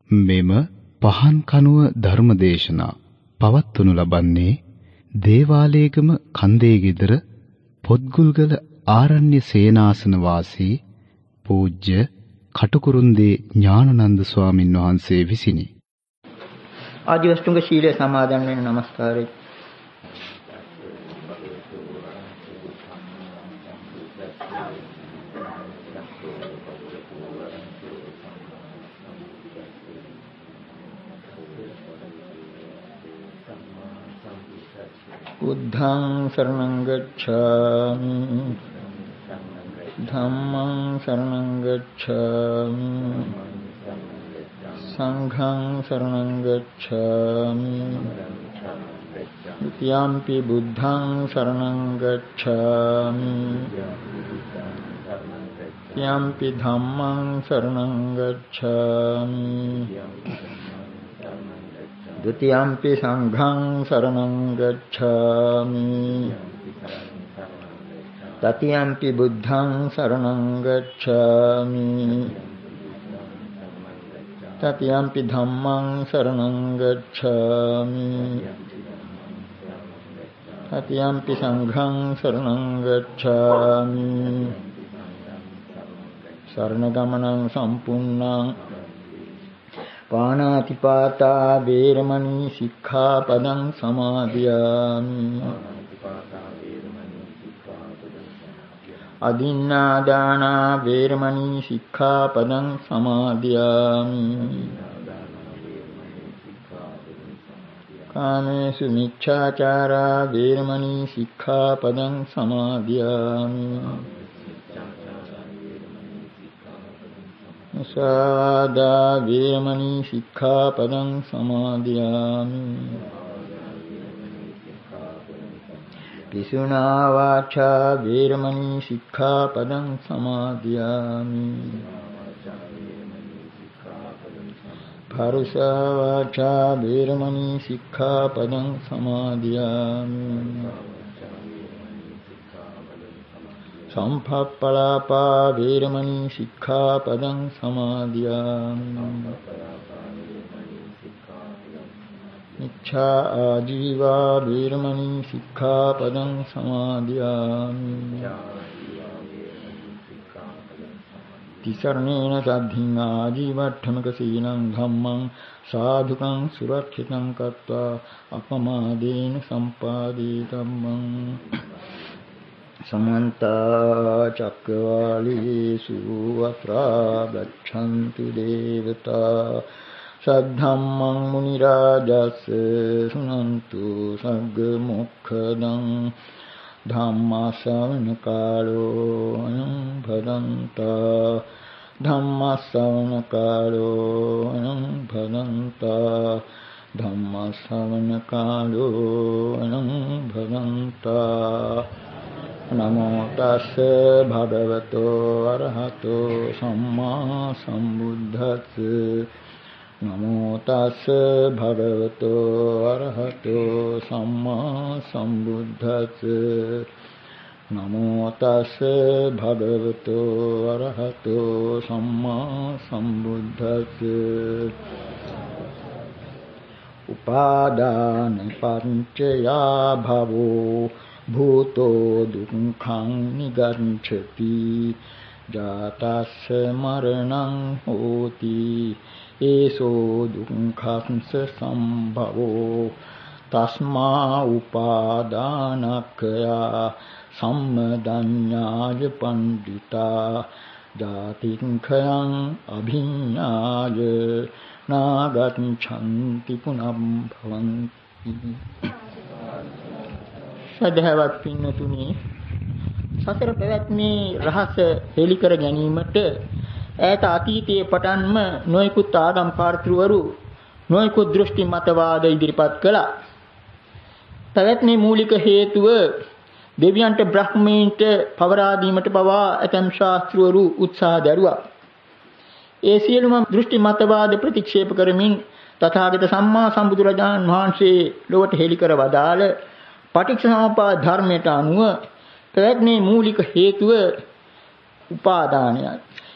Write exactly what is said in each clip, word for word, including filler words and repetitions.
මෙම පහන් කනුව ධර්මදේශනා පවත්වනු ලබන්නේ දේවාලේගම කන්දේ ගෙදර පොත්ගුල්ගල ආරණ්‍ය සේනාසන වාසී පූජ්‍ය කටුකුරුන්දේ ඥානනන්ද ස්වාමින් වහන්සේ විසිනි. ආදිවස්තුංග ශීලයේ සමාදන් වෙන නමස්කාරය. බුද්ධං शरणं गच्छामि ධම්මං शरणं गच्छामि සංඝං शरणं गच्छामि द्वितीयम्पि बुद्धं शरणं गच्छामि तृतीयम्पि धम्मं शरणं गच्छामि द्वितीयम्पि संघं शरणं गच्छामि तृतीयम्पि बुद्धं शरणं गच्छामि तृतीयम्पि धम्मं शरणं गच्छामि तृतीयम्पि संघं शरणं गच्छामि शरणगमनं सम्पूर्णं පාණාතිපාතා වේරමණී සික්ඛාපදං සමාදියාමි අදින්නාදානා වේරමණී සික්ඛාපදං සමාදියාමි කාමේසු මිච්ඡාචාරා වේරමණී සික්ඛාපදං සමාදියාමි සාදා වේරමණී සික්ඛාපදං සමාදියාමි පිසුනා වාචා වේරමණී සික්ඛාපදං සමාදියාමි පරුෂා වාචා වේරමණී සික්ඛාපදං සමාදියාමි සම්පප්පලාපා වේරමණී සික්ඛාපදං සමාදියාමි මිච්ඡා ආජීවා වේරමණී සික්ඛාපදං සමාදියාමි තිසරණේන සද්ධින් ආජීවට්ඨමක සීලං ධම්මං සාධුකං සුරක්ෂිතං කତ୍වා අපමාදේන සම්පාදී ධම්මං समन्त चक्रवालेषु अत्रा गच्छन्तु देवता सद्धम्मं मुनिराजस्य शृण्वन्तु सर्गमुखदं धम्मश्रवणकालो अयं भदन्ता धम्मश्रवणकालो अयं भदन्ता धम्मश्रवणकालो अयं भदन्ता नमो तस्से भगवतो अरहतो सम्मा सम्बुद्धस्से नमो तस्से भगवतो अरहतो सम्मा सम्बुद्धस्से नमो तस्से भगवतो अरहतो सम्मा सम्बुद्धस्से उपादान पंचया भवो भूतो दुःखं निगच्छति जातस्य मरणं होति एषो दुःखस्य सम्भवो तस्मा उपादानकया सम्मदन्याय पण्डिता जातिङ्खयं अभिज्ञाय नागच्छन्ति पुनः भवन्ति සදහවත් පින්නතුනි සතර පැවැත්මේ රහස හෙළි කර ගැනීමට ඈත අතීතයේ පටන්ම නොයෙකුත් ආගම් කාර්යවරු නොයෙකුත් දෘෂ්ටි මතවාද ඉදිරිපත් කළා. පැවැත්මේ මූලික හේතුව දෙවියන්ට බ්‍රහ්මීන්ට පවරා දීමට පවා ඇතම් ශාස්ත්‍රවරු උත්සාහ දරුවා. ඒ සියලුම දෘෂ්ටි මතවාද ප්‍රතික්ෂේප කරමින් තථාගත සම්මා සම්බුදුරජාණන් වහන්සේ ලොවට හෙළි කර වදාළ පටිච්චසමුප්පාද ධර්මයට අනුව පැවැත්මේ මූලික හේතුව උපාදානයයි.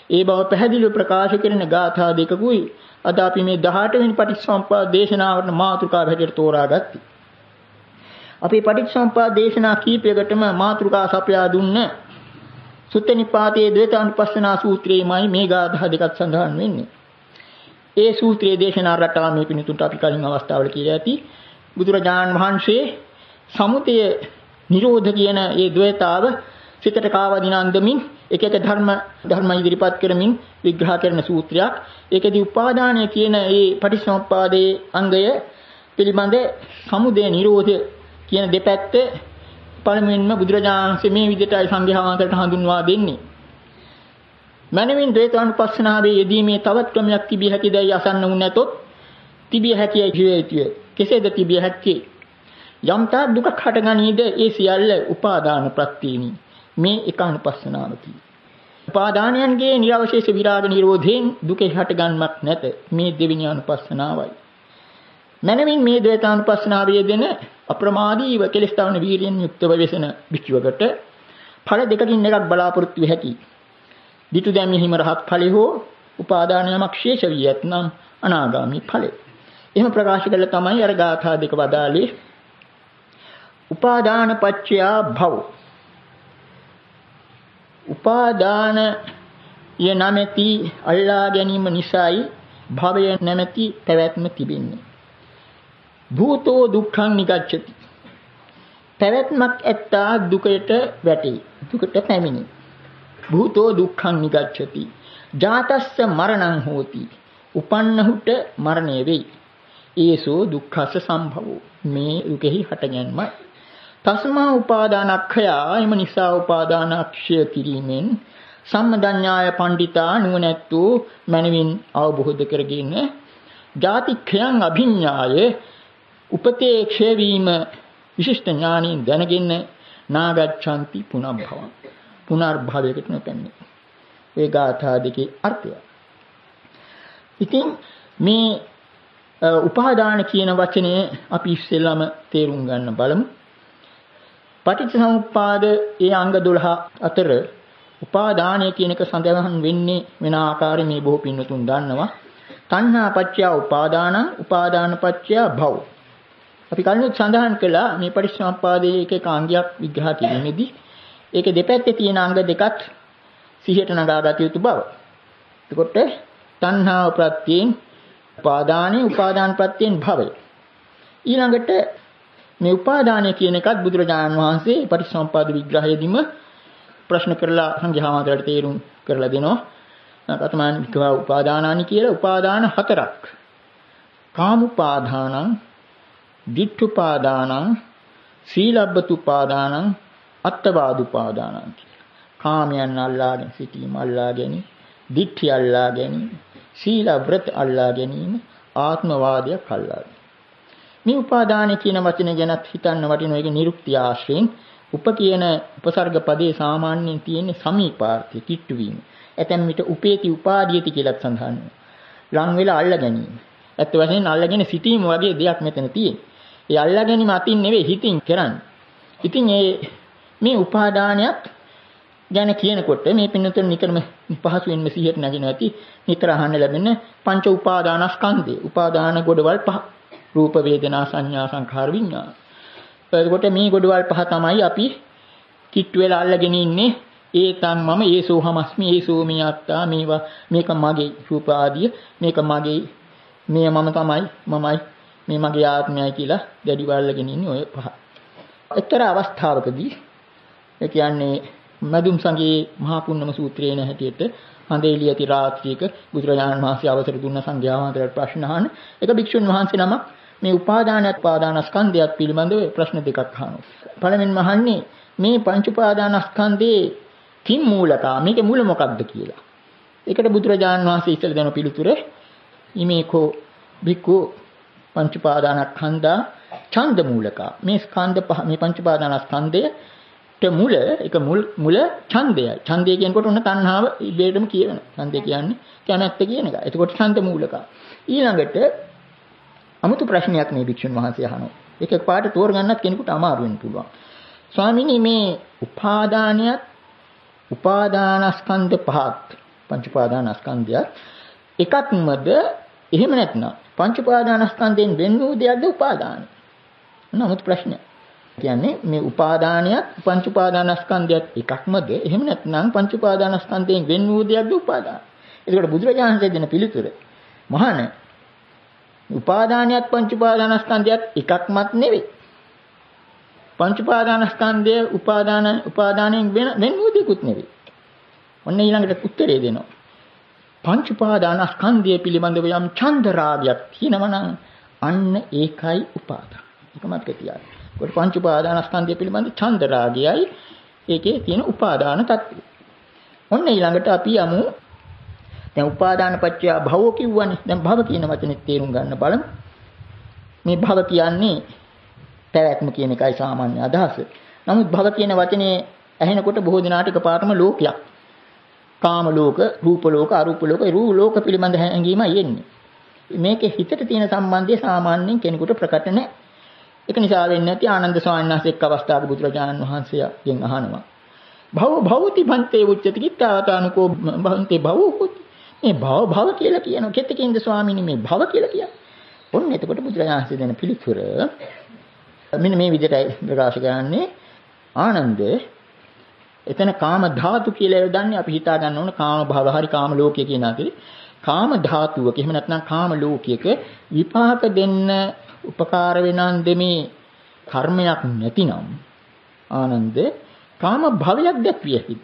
ඒ බව පැහැදිලිව ප්‍රකාශ කරන ගාථා දෙකකුයි අද අපි මේ දහඅට වෙනි පටිච්චසමුප්පාද දේශනාවට මාතෘකාව හැටියට තෝරාගත්තේ. අපි පටිච්චසමුප්පාද දේශනා කීපයකටම මාතෘකා සපයා දුන්න සුත්ත නිපාතයේ ද්වේතානුපස්සනා සූත්‍රයේමයි මේ ගාථා දෙකක් සඳහන් වෙන්නේ. ඒ සූත්‍රයේ දේශනා රටාව මේ පිණිතුන්ට අපි කලින් අවස්ථාවල කියලා ඇති. බුදුරජාණන් වහන්සේ සමුතය නිරෝධ කියන ඒ ද්වේතාව සිතට කාවදින අන්දමින් එක එක ධර්ම ධර්ම ඉදිරිපත් කරමින් විග්‍රහ කරන සූත්‍රයක්. ඒකදී උපාදානය කියන ඒ පටිච්චසමුප්පාදයේ අංගය පිළිබඳ සමුදය නිරෝධ කියන දෙපැත්ත පළමුවෙන්ම බුදුරජාණන් වහන්සේ මේ විදිහටයි සංඝයා වහන්සේට හඳුන්වා දෙන්නේ. මනමින් ද්වේතානුපස්සනාවේ යෙදීමේ තවත් ක්‍රමයක් තිබිය හැකිදයි අසන්න වුණ නැතොත් තිබිය හැකියි කිය යුතුය. කෙසේද තිබිය හැක්කේ? යම් තා දුකක් හටගනීද ඒ සියල්ල උපාදාන ප්‍රත්‍යේනි. මේ ඒකානුපස්සනාවකි. උපාදානයන්ගේ නිරවශේෂ විරාග නිරෝධයෙන් දුකේ හටගන්මක් නැත. මේ දෙවිනි අනුපස්සනාවයි. මනමින් මේ ද්වේතානුපස්සනාවේ දෙන අප්‍රමාදීව කෙලස් තවන වීරියෙන් යුක්තව වෙසෙන විචුවකට ඵල දෙකකින් එකක් බලාපොරොත්තු වෙ හැකියි. දිටු දැමීම රහත් ඵලෙ හෝ උපාදානයමක් ශේෂ වී ඇතනම් අනාගාමී ඵලෙ. එහෙම ප්‍රකාශ කළ තමයි අර ගාථා දෙක වදාළේ. උපාදාන පච්චයා භව. උපාදාන ය නැමැති අල්ලා ගැනීම නිසායි භවය නැමැති පැවැත්ම තිබෙන්නේ. භූතෝ දුක්ඛං නිගච්ඡති. පැවැත්මක් ඇත්තා දුකට වැටේ. දුකට පැමිණේ. භූතෝ දුක්ඛං නිගච්ඡති. ජාතස්ස මරණං හෝති. උපන්නහුට මරණය වෙයි. ඒසෝ දුක්ඛස්ස සම්භවෝ. මේ දුකෙහි හටගැන්මයි. තස්මා උපාදානක්ඛයා එම නිසා උපාදානක්ෂය කිරීමෙන් සම්මදඤ්ඤාය පණ්ඩිතා නුවණැත්තෝ මනවින් අවබෝධ කරගෙන ජාතික්ඛයන් අභිඤ්ඤාය උපතේ ක්ෂය වීම විශිෂ්ට ඥානින් දැනගෙන නාගච්ඡanti පුනබ්භවං පුනර්භවයකට නොපැන්නේ. ඒ ගාථා දෙකේ අර්ථය. ඉතින් මේ උපාදාන කියන වචනය අපි ඉස්සෙල්ලාම තේරුම් ගන්න බලමු. පටිච්චසමුප්පාද ඒ අංග දොළහ අතර උපාදානය කියන එක සඳහන් වෙන්නේ වෙන ආකාරයෙන් මේ බොහෝ පින්නතුන් දන්නවා. තණ්හා පත්‍ය උපාදාන, උපාදාන පත්‍ය භව. අපි කලින් සඳහන් කළා මේ පටිච්චසමුප්පාදයේ එක එක අංගයක් විග්‍රහ කිරීමේදී ඒකේ දෙපැත්තේ තියෙන අංග දෙකත් සිහියට නගාගත යුතු බව. එතකොට තණ්හා ප්‍රත්‍යයෙන් උපාදානේ, උපාදාන ප්‍රත්‍යයෙන් භවය. ඊළඟට මේ උපාදානය කියන එකත් බුදුරජාණන් වහන්සේ පටිච්චසමුප්පාද විග්‍රහයේදීම ප්‍රශ්න කරලා සංඝයා වහන්සේලාට තේරුම් කරලා දෙනවා. කතමාන විකවා උපාදානානි කියලා උපාදාන හතරක්. කාමුපාදානං, ditthුපාදානං, සීලබ්බතුපාදානං, අත්තවාදුපාදානං. කාමයන් අල්ලාගෙන සිටීම, අල්ලා ගැනීම, ditthි අල්ලා ගැනීම, සීල ව්‍රත අල්ලා ගැනීම, ආත්මවාදයක් අල්ලා ගැනීම. මේ උපාදාන කියන වචනේ ගැනත් හිතන්න වටින එක නිරුක්ති ආශ්‍රයෙන් උප කියන උපසර්ග පදේ සාමාන්‍යයෙන් තියෙන සමීපාර්ථය කිට්ටු වීම. ඇතැම් විට උපේති උපාදීයති කියලා සඳහන් වෙනවා. ලං වෙලා අල්ලා ගැනීම. ඇත්ත වශයෙන්ම අල්ලාගෙන සිටීම වගේ දෙයක් මෙතන තියෙන්නේ. ඒ අල්ලා ගැනීම අතින් නෙවෙයි හිතින් කරන්නේ. ඉතින් මේ මේ උපාදානයක් ගැන කියනකොට මේ පින්නතුන් නිකර්ම පහසුවෙන්ම සිහියට නැගෙන ඇති නිතර අහන්න ලැබෙන පංච උපාදානස්කන්ධය. උපාදාන ගොඩවල් පහ. රූප වේදනා සංඥා සංඛාර විඥාන. එතකොට මේ ගොඩවල් පහ තමයි අපි කිට්ටු වෙලා අල්ලගෙන ඉන්නේ. ඒතම් මම ඒසෝ හමස්මි ඒසෝ මේ අත්තා මේවා මේක මගේ රූප ආදිය මේක මගේ මේ මම තමයි මමයි මේ මගේ ආත්මයයි කියලා දැඩිව අල්ලගෙන ඉන්නේ ඔය පහ. එක්තරා අවස්ථාවකදී ඒ කියන්නේ මදුම් සංගේ මහා පුන්නම සූත්‍රයේ නැහැටියට හඳේලිය ඇති රාත්‍රියක බුදුරජාණන් වහන්සේ අවසර දුන්න සංඝයා වහන්සේලාට ප්‍රශ්න අහන එක භික්ෂුන් වහන්සේ නමක් මේ උපාදාන උපාදානස්කන්ධයත් පිළිබඳව ප්‍රශ්න දෙකක් අහනවා. පළවෙනිම අහන්නේ මේ පංච උපාදානස්කන්ධේ කිම් මූලකා මේකේ මූල මොකක්ද කියලා. ඒකට බුදුරජාණන් වහන්සේ ඉස්සෙල්ලා දෙන පිළිතුර ඉමේකෝ භික්ඛු පංච උපාදානස්කන්ධා ඡන්ද මූලකා. මේ ස්කන්ධ පහ මේ පංච උපාදානස්කන්ධය මුල එක මුල් මුල ඡන්දයයි. ඡන්දය කියනකොට ඔන්න තණ්හාව ඉබේටම කියනවා. ඡන්දය කියන්නේ කැමැත්ත කියන එක. එතකොට ඡන්ද මූලක. ඊළඟට අමුතු ප්‍රශ්නයක් මේ භික්ෂුන් වහන්සේ අහනවා. ඒක පාට තෝරගන්නත් කෙනෙකුට අමාරු වෙන්න පුළුවන්. ස්වාමීනි මේ උපාදානියත් උපාදානස්කන්ධ පහත් පංච උපාදානස්කන්ධයත් එකක්මද? එහෙම නැත්නම් පංච උපාදානස්කන්ධයෙන් වෙන් වූ දෙයක්ද උපාදානයි? නමුත් ප්‍රශ්නය කියන්නේ මේ උපාදානයත් පංච උපාදානස්කන්ධයත් එකක්මද? එහෙම නැත්නම් පංච උපාදානස්කන්ධයෙන් වෙන් වූ දෙයක්ද උපාදාන? ඒකට බුදුරජාණන් වහන්සේ දෙන පිළිතුර මහාන උපාදානියත් පංච උපාදානස්කන්ධයත් එකක්මත් නෙවෙයි. පංච උපාදානස්කන්ධය උපාදාන උපාදානයෙන් වෙන වෙන මොදෙකුත් නෙවෙයි. ඔන්න ඊළඟට උත්තරේ දෙනවා. පංච උපාදානස්කන්ධය පිළිබඳව යම් ඡන්ද රාගයක් තියෙනවා නම් අන්න ඒකයි උපාදාන. ඒක මතක තියාගන්න. කොට පංච උපාදානස්කන්ධය පිළිබඳ ඡන්ද රාගයයි ඒකේ තියෙන උපාදාන තත්ත්වය. ඔන්න ඊළඟට අපි යමු දැන් උපාදාන පත්‍ය භව කිව්වනේ. දැන් භව කියන වචනේ තේරුම් ගන්න බලමු. මේ භව කියන්නේ පැවැත්ම කියන එකයි සාමාන්‍ය අදහස. නමුත් භව කියන වචනේ ඇහෙනකොට බොහෝ දිනාට එකපාරටම ලෝකයක්. කාම ලෝක, රූප ලෝක, අරූප ලෝක, රූප ලෝක පිළිබඳ හැඟීමයි එන්නේ. මේකේ හිතට තියෙන සම්බන්ධය සාමාන්‍යයෙන් කෙනෙකුට ප්‍රකට නැහැ. ඒක නිසා වෙන්නේ නැති ආනන්ද ස්වාමීන් වහන්සේ එක් අවස්ථාවක බුදුරජාණන් වහන්සේගෙන් අහනවා. භව භවති භන්තේ උච්චති කිත්තාවතානුකෝ භන්තේ භවෝති. මේ භව භව කියලා කියනවා. කෙතකින්ද ස්වාමීනි මේ භව කියලා කියන්නේ? ඔන්න එතකොට බුදුරජාණන් වහන්සේ දෙන පිළිතුර මෙන්න මේ විදිහටයි ප්‍රකාශ කරන්නේ. ආනන්ද එතන කාම ධාතු කියලා යොදන්නේ අපි හිතා ගන්න ඕන කාම භව හරි කාම ලෝකය කියන අතරේ කාම ධාතුවක එහෙම නැත්නම් කාම ලෝකයක විපාක දෙන්න උපකාර වෙනන් දෙමේ කර්මයක් නැතිනම් ආනන්ද කාම භවයක් දැක්විය හැකිද?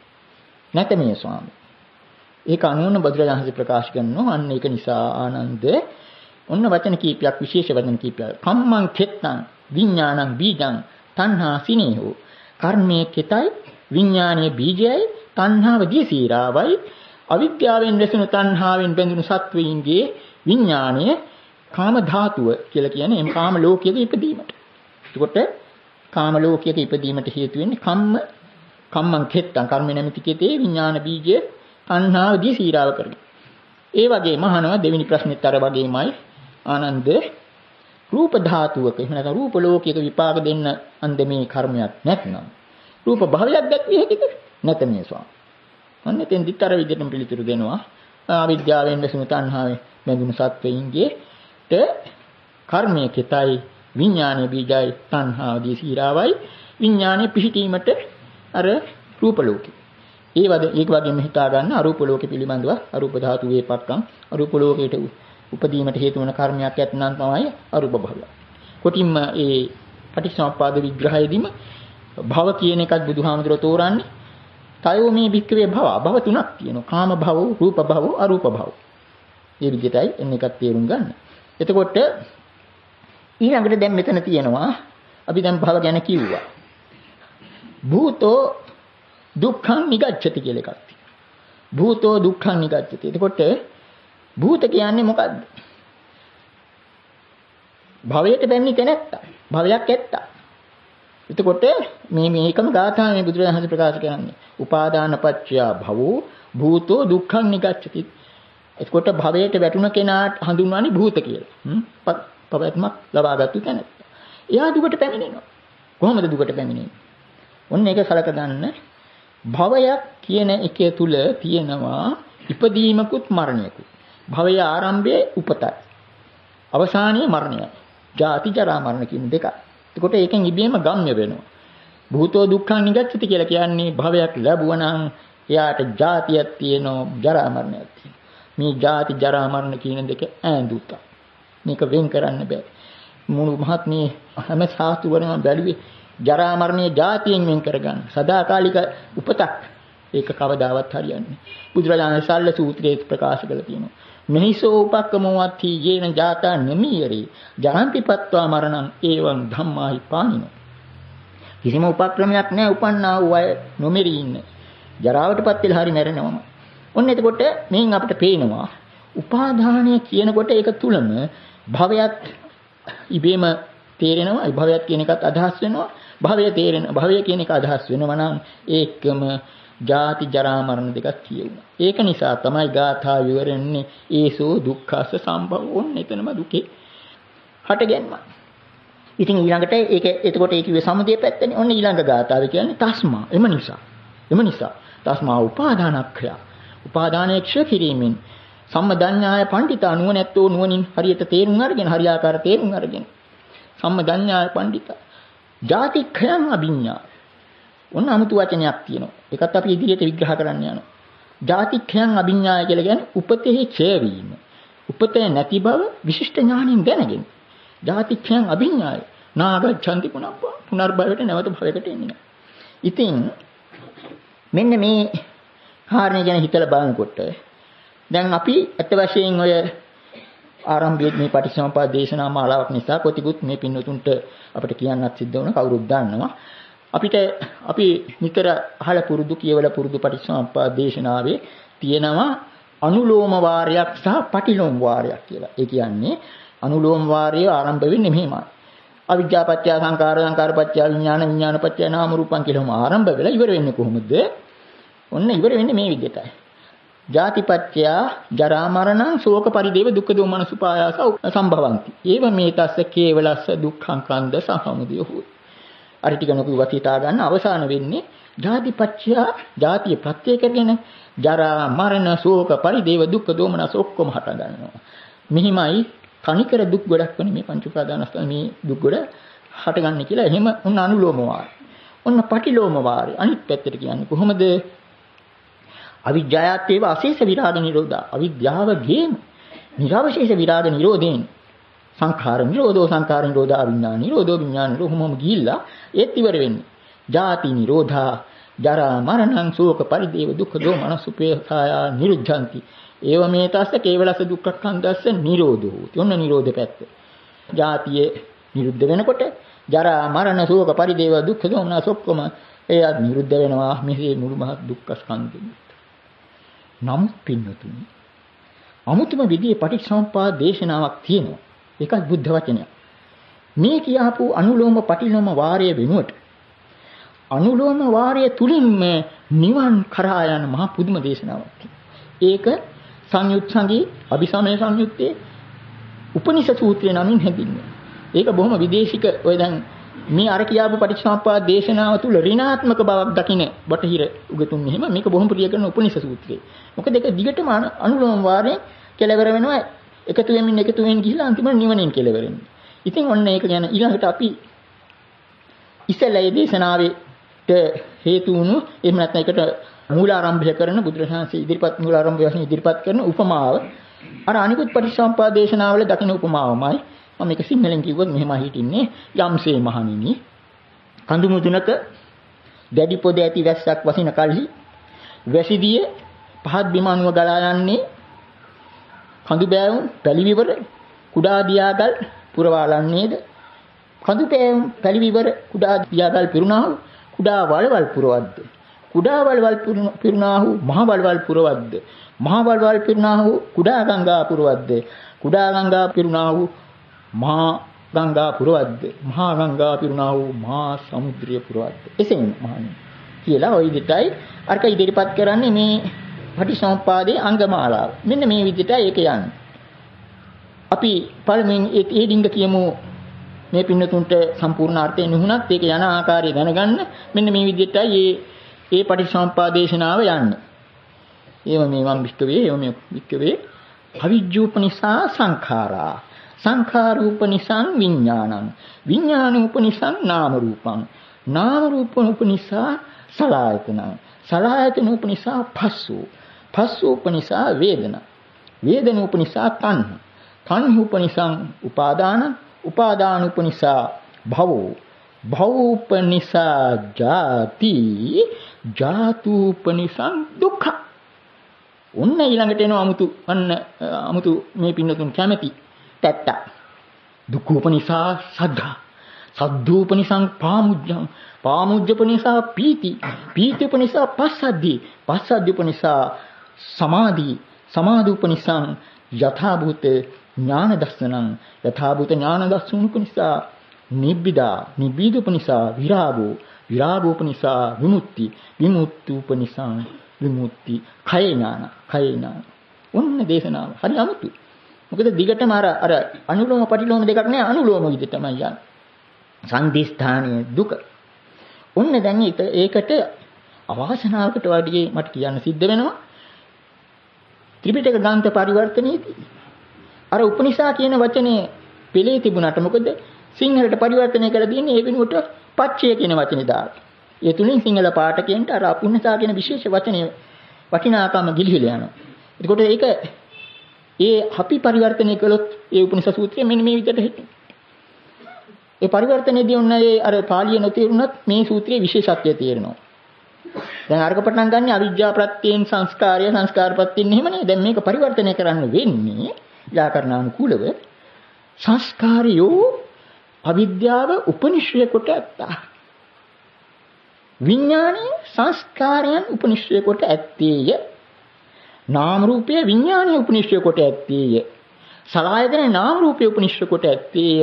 නැත මේ ස්වාමී. ඒක අනුන බුදුරජාණන් ප්‍රකාශ කරනවා. අන්න ඒක නිසා ආනන්ද ඔන්න වචන කීපයක් විශේෂ වචන කීපයක්. කම්මං කෙත්තං විඥානං බීජං තණ්හා සිනේහෝ. කර්මයේ කෙතයි විඥානීය බීජයයි තණ්හාව දීසීරාවයි අවිද්‍යාවෙන් වැසෙන තණ්හාවෙන් බැඳුණු සත්වයින්ගේ විඥානය කාම ධාතුව කියලා කියන්නේ එම් කාම ලෝකයක ඉපදීමට. එතකොට කාම ලෝකයක ඉපදීමට හේතු වෙන්නේ කම්ම කම්මං කෙත්තං කර්ම නැමැති කෙතේ විඥාන බීජය තණ්හාව දීසීරාව කරගෙන. ඒ වගේ මහනවා දෙවෙනි ප්‍රශ්නෙත් අර වගේමයි ආනන්ද රූප ධාතුවක එහෙම නැත්නම් රූප ලෝකයක විපාක දෙන්න අන්දමේ කර්මයක් නැත්නම් රූප භවයක් දැක්විය හැකිද? නැත මේ ස්වාමී. අන්න එතෙන් දිත්තර විදිහටම පිළිතුරු දෙනවා. අවිද්‍යාවෙන් වැසුණු තණ්හාවෙන් බැඳුණු සත්වයින්ගේ ට කර්මයේ කෙතයි විඥානීය බීජයි තණ්හාවදී සීරාවයි විඥානයේ පිහිටීමට අර රූප ලෝකේ. ඒ වගේ ඒක වගේම හිතා ගන්න අරූප ලෝකෙ පිළිබඳව අරූප ධාතු වේපක්කම් අරූප ලෝකයට උපදීමට හේතු වන කර්මයක් ඇතනම් තමයි අරූප භවය. කොටින්ම ඒ පටිච්චසමුප්පාද විග්‍රහයේදීම භව කියන එකත් බුදුහාමුදුරුවෝ තෝරන්නේ තයෝ මේ වික්‍රේ භව භව තුනක් තියෙනවා. කාම භව, රූප භව, අරූප භව. මේ විදිහටයි එන්න එකක් තේරුම් ගන්න. එතකොට ඊළඟට දැන් මෙතන තියෙනවා අපි දැන් භව ගැන කිව්වා. භූතෝ දුක්ඛං නිගච්ඡති කියලා එකක් තියෙනවා. භූතෝ දුක්ඛං නිගච්ඡති. එතකොට භූත කියන්නේ මොකද්ද? භවයට බැන්නේ තැනැත්තා. භවයක් ඇත්තා. එතකොට මේ මේකම ගාථා මේ බුදුරජාණන් ප්‍රකාශ කරන්නේ. උපාදාන පත්‍ය භවෝ භූතෝ දුක්ඛං නිගච්ඡති. එතකොට භවයට වැටුණ කෙනාට හඳුන්වන්නේ භූත කියලා. හ්ම්. පවත්මක් ලබාගත්තු තැනැත්තා. එයා දුකට පැමිණෙනවා. කොහොමද දුකට පැමිණෙන්නේ? ඔන්න ඒක සලක ගන්න. භවයක් කියන එකේ තුල තියෙනවා ඉපදීමකුත් මරණයකුත්. භවයේ ආරම්භයේ උපතයි. අවසානයේ මරණයයි. ජාති ජරා මරණ කියන දෙක. එතකොට ඒකෙන් ඉබේම ගම්‍ය වෙනවා. භූතෝ දුක්ඛං නිගච්ඡති කියලා කියන්නේ භවයක් ලැබුවා නම් එයාට ජාතියක් තියෙනවා ජරා මරණයක් තියෙනවා. මේ ජාති ජරා මරණ කියන දෙක ඈඳුත. මේක වෙන් කරන්න බෑ. මුළු මහත්මේ හැම ශාස්ත්‍රවලම බැලුවේ ජරා මරණය ජාතියෙන් වෙන් කරගන්න. සදාකාලික උපතක් ඒක කවදාවත් හරියන්නේ. බුදුරජාණන් සල්ල සූත්‍රයේ ප්‍රකාශ කරලා තියෙනවා. මෙහිසෝ උපක්කමෝ අත්ථි යේන ජාතා නමියරේ ජාන්ති පත්වා මරණං ඒවං ධම්මාහි පානිනෝ. කිසිම උපක්‍රමයක් නැහැ උපන්නා වූ අය නොමෙරී ඉන්න. ජරාවටපත් වෙලා හරි මැරෙනවම. ඔන්න එතකොට මේන් අපිට පේනවා උපාදානය කියනකොට ඒක තුලම භවයක් ඉබේම තේරෙනවා. ඒ භවයක් කියන එකත් අදහස් වෙනවා. භවය තේරෙන භවය කියන එක අදහස් වෙනවා නම් ඒකම ජාති ජරා මරණ දෙකක් කියුණා. ඒක නිසා තමයි ගාථා විවරන්නේ ඒසෝ දුක්ඛස්ස සම්භව. ඔන්න එතනම දුකේ හටගැන්ම. ඉතින් ඊළඟට ඒක එතකොට ඒ කිව්වේ සමුදය පැත්තනේ. ඔන්න ඊළඟ ගාථාව කියන්නේ තස්මා. එම නිසා. එම නිසා තස්මා උපාදානක්ඛය. උපාදානයේ ක්ෂය කිරීමෙන් සම්මදඤ්ඤාය පඬිතා නුවණැත්තෝ නුවණින් හරියට තේරුම් අරගෙන හරියාකාර තේරුම් අරගෙන සම්මදඤ්ඤාය පඬිතා ජාතික්ඛයන් අභිඤ්ඤා ඔන්න අමුතු වචනයක් තියෙනවා. ඒකත් අපි ඉදිරියට විග්‍රහ කරන්න යනවා. ජාතික්ඛයන් අභිඤ්ඤාය කියලා කියන්නේ උපතෙහි ඡය වීම. උපතේ නැති බව විශිෂ්ට ඥාණයෙන් දැනගෙන. ජාතික්ඛයන් අභිඤ්ඤාය නාගච්ඡන්ති පුනප්ප පුනර්භවයට නැවත භවයකට එන්නේ නැහැ. ඉතින් මෙන්න මේ කාරණේ ගැන හිතලා බලනකොට දැන් අපි අත වශයෙන් ඔය ආරම්භයේ මේ පටිච්චසමුප්පාද දේශනා මාලාවක් නිසා කොතිකුත් මේ පින්නතුන්ට අපිට කියන්නත් සිද්ධ වුණා කවුරුත් දන්නවා. අපිට අපි නිතර අහලා පුරුදු කියවලා පුරුදු පටිච්චසමුප්පාද දේශනාවේ තියෙනවා අනුලෝම වාරයක් සහ පටිලෝම වාරයක් කියලා. ඒ කියන්නේ අනුලෝම වාරය ආරම්භ වෙන්නේ මෙහෙමයි. අවිජ්ජාපත්‍ය සංකාර සංකාරපත්‍ය විඥාන විඥානපත්‍ය නාම රූපං කියලාම ආරම්භ වෙලා ඉවර වෙන්නේ කොහොමද? ඔන්න ඉවර වෙන්නේ මේ විදිහටයි. ජාතිපත්‍ය ජරා මරණ ශෝක පරිදේව දුක්ඛ දෝමනස උපායාස සම්භවಂತಿ. ඒව මේ තස්ස කේවලස්ස දුක්ඛං කන්ද සමුදය හොත්. අර ටික නොකියුවත් හිතා ගන්න අවසාන වෙන්නේ ජාතිපත්‍ය ජාතිය ප්‍රත්‍ය කරගෙන ජරා මරණ ශෝක පරිදේව දුක්ඛ දෝමනස ඔක්කොම හට ගන්නවා. මෙහිමයි කණිකර දුක් ගොඩක් වෙන මේ පංච උපාදානස්කන්ධ මේ දුක් ගොඩ හටගන්නේ කියලා එහෙම ඔන්න අනුලෝම වාරය. ඔන්න පටිලෝම වාරය. අනිත් පැත්තට කියන්නේ කොහොමද? අවිජ්ජායත් ඒව අශේෂ විරාග නිරෝධා. අවිද්‍යාවගේ නිරවශේෂ විරාග නිරෝධයෙන් සංඛාර නිරෝධෝ සංඛාර නිරෝධා විඥාන නිරෝධෝ විඥාන නිරෝධම ගිහිල්ලා ඒත් ඉවර වෙන්නේ. ජාති නිරෝධා ජරා මරණං ශෝක පරිදේව දුක්ඛ දෝමනස් උපේක්ඛාය නිරුද්ධಂತಿ. ඒව මේ තස්ස කේවලස දුක්ඛ කන්දස්ස නිරෝධෝ. ඔන්න නිරෝධ පැත්ත. ජාතිය නිරුද්ධ වෙනකොට ජරා මරණ ශෝක පරිදේව දුක්ඛ දෝමනස් ඔක්කොම ඒත් නිරුද්ධ වෙනවා. මෙහි මුළු මහත් දුක්ඛ ස්කන්ධෙ. නමුත් පින්නතුනි අමුතුම විදිහේ පටිච්චසමුප්පාද දේශනාවක් තියෙනවා. ඒකත් බුද්ධ වචනයක්. මේ කියපු අනුලෝම පටිලෝම වාරය වෙනුවට අනුලෝම වාරය තුලින්ම නිවන් කරා යන මහා පුදුම දේශනාවක්. ඒක සංයුත් සංගී අபிසමය සංයුත්තේ උපනිෂ සූත්‍රය නමින් හැදින්නේ. ඒක බොහොම විදේශික ඔය දැන් මේ අර කියාපු පටිච්චසමුප්පාද දේශනාව තුල ඍණාත්මක බවක් දකින්න බටහිර උගතුන් මෙහෙම මේක බොහොම ප්‍රිය කරන උපනිෂ සූත්‍රය. මොකද ඒක දිගටම අනුලෝම වාරයෙන් කෙලවර වෙනවා එකතු වෙමින් එකතු වෙමින් ගිහිලා අන්තිමට නිවනින් කෙලවර වෙනවා. ඉතින් ඔන්න ඒක ගැන ඊළඟට අපි ඉස්සෙල්ලා මේ දේශනාවට හේතු වුණු එහෙම නැත්නම් ඒකට මූලාරම්භය කරන බුදුරජාණන්සේ ඉදිරිපත් මූලාරම්භය වශයෙන් ඉදිරිපත් කරන උපමාව අර අනිකුත් පටිච්චසමුප්පාද දේශනාවල දකින්න උපමාවමයි. මම මේක සිංහලෙන් කිව්වොත් මෙහෙමයි හිටින්නේ යම්සේ මහණෙනි කඳු මුදුනක දැඩි පොද ඇති වැස්සක් වසින කල්හි වැසිදිය පහත් බිම අනුව ගලා යන්නේ කඳු බෑවුම් පැලිවිවර කුඩා දියාගල් පුරවාලන්නේද කඳු බෑවුම් පැලිවිවර කුඩා දියාගල් පිරුණාහු කුඩා වලවල් පුරවද්ද කුඩා වලවල් පිරුණාහු මහ වලවල් පුරවද්ද මහ වලවල් පිරුණාහු කුඩා ගංගා පුරවද්ද කුඩා ගංගා පිරුණාහු මහා ගංගා පුරවද්ද මහා ගංගා පිරුණා වූ මහා සමුද්‍රය පුරවද්ද එසේම මහණනි කියලා ওই විදිහටයි අරක ඉදිරිපත් කරන්නේ මේ පටිච්චසමුප්පාදයේ අංගමාලාව. මෙන්න මේ විදිහටයි ඒක යන්නේ. අපි පළමුවෙන් ඒ ඩිංග කියමු මේ පින්නතුන්ට සම්පූර්ණ අර්ථය නුහුණත් ඒක යන ආකාරය දැනගන්න මෙන්න මේ විදිහටයි මේ ඒ පටිච්චසමුප්පාද දේශනාව යන්නේ. ඒව මේ මම් විස්කවේ ඒව මේ විස්කවේ අවිජ්ජූපනිසා සංඛාරා සංඛාරූපනිසං විඥානං විඥානූපනිසං නාම රූපං නාම රූපූපනිසා සලආයතනං සලආයතනූපනිසා පස්සෝ පස්සූපනිසා වේදනා වේදනූපනිසා තණ්හා තණ්හූපනිසං උපාදාන උපාදානූපනිසා භවෝ භවූපනිසා ජාති ජාතූපනිසං දුක්ඛ. ඔන්න ඊළඟට එනවා අමුතු අන්න අමුතු මේ පින්නතුන් කැමැති පැත්ත. දුක්ඛෝපනිසා සද්ධා සද්ධූපනිසං පාමුජ්ජං පාමුජ්ජපනිසා පීති පීතිපනිසා පස්සද්ධි පස්සද්ධිපනිසා සමාධි සමාධූපනිසං යථා භූත ඥාන දර්ශනං යථා භූත ඥාන දර්ශනුපනිසා නිබ්බිදා නිබ්බිදුපනිසා විරාගෝ විරාගෝපනිසා විමුක්ති විමුක්තිඋපනිසං විමුක්ති කය ඥාන කය ඥාන. ඔන්න දේශනාව හරි අමුතු. මොකද දිගටම අර අර අනුලෝම පටිලෝම දෙකක් නෑ අනුලෝම විදිහට තමයි යන්නේ. සංදිස්ථානීය දුක. ඔන්න දැන් ඒකට අවාසනාවකට වඩේ මට කියන්න සිද්ධ වෙනවා. ත්‍රිපිටක ග්‍රන්ථ පරිවර්තනයේදී අර උපනිෂා කියන වචනේ පෙළේ තිබුණාට මොකද සිංහලට පරිවර්තනය කරලා තියෙන්නේ ඒ වෙනුවට පච්චය කියන වචනේ දාලා. ඒ තුලින් සිංහල පාඨකයන්ට අර උපනිෂා කියන විශේෂ වචනේ වටිනාකම ගිලිහිලා යනවා. එතකොට ඒක ඒ අපි පරිවර්තනය කළොත් ඒ උපනිෂා සූත්‍රය මෙන්න මේ විදිහට හිටිනවා. ඒ පරිවර්තනයේදී ඔන්න ඒ අර පාළිය නොතේරුණත් මේ සූත්‍රයේ විශේෂත්වය තේරෙනවා. දැන් අර්ග පටන් ගන්න අවිජ්ජා ප්‍රත්‍යයෙන් සංස්කාරය සංස්කාර ප්‍රත්‍යයෙන් එහෙමනේ. දැන් මේක පරිවර්තනය කරන්න වෙන්නේ ව්‍යාකරණානුකූලව සංස්කාරයෝ අවිද්‍යාව උපනිශ්‍රය කොට ඇත්තා. විඥානය සංස්කාරයන් උපනිශ්‍රය කොට ඇත්තේය. නාම රූපය විඥානය උපනිශ්‍රය කොට ඇත්තේය. සලආයතන නාම රූපය උපනිශ්‍රය කොට ඇත්තේය.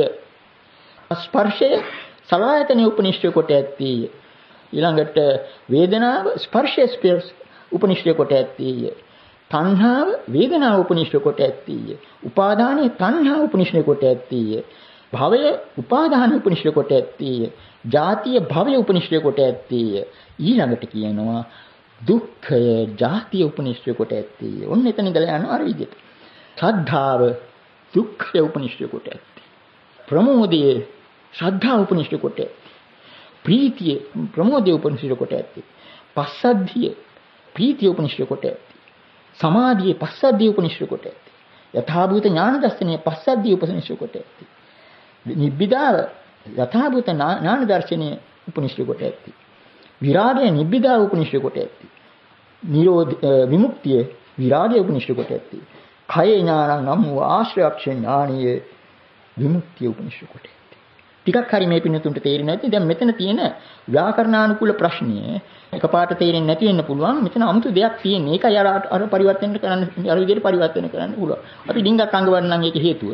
ස්පර්ශය සලආයතන උපනිශ්‍රය කොට ඇත්තේය. ඊළඟට වේදනාව ස්පර්ශය උපනිශ්‍රය කොට ඇත්තේය. තණ්හාව වේදනාව උපනිශ්‍රය කොට ඇත්තේය. උපාදානය තණ්හාව උපනිශ්‍රය කොට ඇත්තේය. භවය උපාදාන උපනිශ්‍රය කොට ඇත්තේය. ජාතිය භවය උපනිශ්‍රය කොට ඇත්තේය. ඊළඟට කියනවා දුක්ඛය ජාතිය උපනිශ්‍රය කොට ඇත්තේය. ඔන්න එතන ඉඳලා යනවා අර විදිහට. ශ්‍රද්ධාව දුක්ඛය උපනිශ්‍රය කොට ඇත්තේ. ප්‍රමෝදය ශ්‍රද්ධාව උපනිශ්‍රය කොට ඇත්තේ. ප්‍රීතිය ප්‍රමෝදය උපනිශ්‍රය කොට ඇත්තේ. පස්සද්ධිය ප්‍රීතිය උපනිශ්‍රය කොට ඇත්තේ. සමාධිය පස්සද්ධිය උපනිශ්‍රය කොට ඇත්තේ. යථාභූත ඥාන දර්ශනය පස්සද්ධිය උපනිශ්‍රය කොට ඇත්තේ. නිබ්බිදාව යථාභූත ඥාන දර්ශනය උපනිශ්‍රය කොට ඇත්තේ. විරාගය නිබ්බිදාව උපනිශ්‍රය කොට ඇත්තේ. නිරෝධ විමුක්තිය විරාගය උපනිශ්‍රය කොට ඇත්තේ. කය ඥානං නම් වූ ආශ්‍රයක්ෂ ඥානීය විමුක්තිය උපනිශ්‍රය කොට ඇත්තේ. ටිකක් හරි මේ පින්නතුන්ට තේරෙන්නේ නැති. දැන් මෙතන තියෙන ව්‍යාකරණානුකූල ප්‍රශ්නය එකපාරට තේරෙන්නේ නැති වෙන්න පුළුවන්. මෙතන 아무තු දෙයක් තියෙන්නේ. ඒකයි අර අර පරිවර්තන කරන්න අර විදිහට පරිවර්තන කරන්න පුළුවන්. අපි ඩිංගක් අංග වර්ණන් එක හේතුව.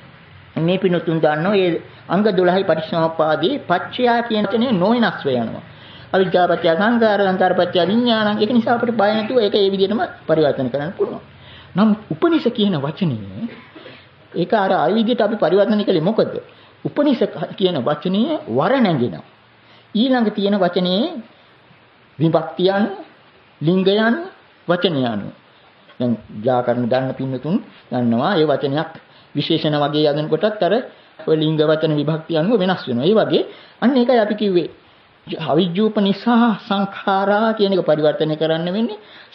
මේ පින්නතුන් දන්නවා මේ අංග දොළහයි පටිච්චසමුප්පාදේ පච්චයා කියන තැනේ නොවෙනස් ව යනවා. අවිජ්ජාපත්‍ය සංඛාර සංඛාරපත්‍ය විඥානං. ඒක නිසා අපිට බය නැතුව ඒක ඒ විදිහටම පරිවර්තන කරන්න පුළුවන්. නම් උපනිෂ කියන වචනේ ඒක අර ආයි විදිහට අපි පරිවර්තන කළේ මොකද? උපනිෂ කියන වචනේ වර නැගෙනවා. ඊළඟ තියෙන වචනේ විභක්තියන් ලිංගයන් වචනයන්. දැන් ව්‍යාකරණ දන්න පින්නතුන් දන්නවා ඒ වචනයක් විශේෂණ වගේ යදන කොටත් අර ඔය ලිංග වචන විභක්ති අනුව වෙනස් වෙනවා. ඒ වගේ අන්න ඒකයි අපි කිව්වේ අවිජ්ජූපනිසා සංඛාරා කියන එක පරිවර්තනය කරන්න වෙන්නේ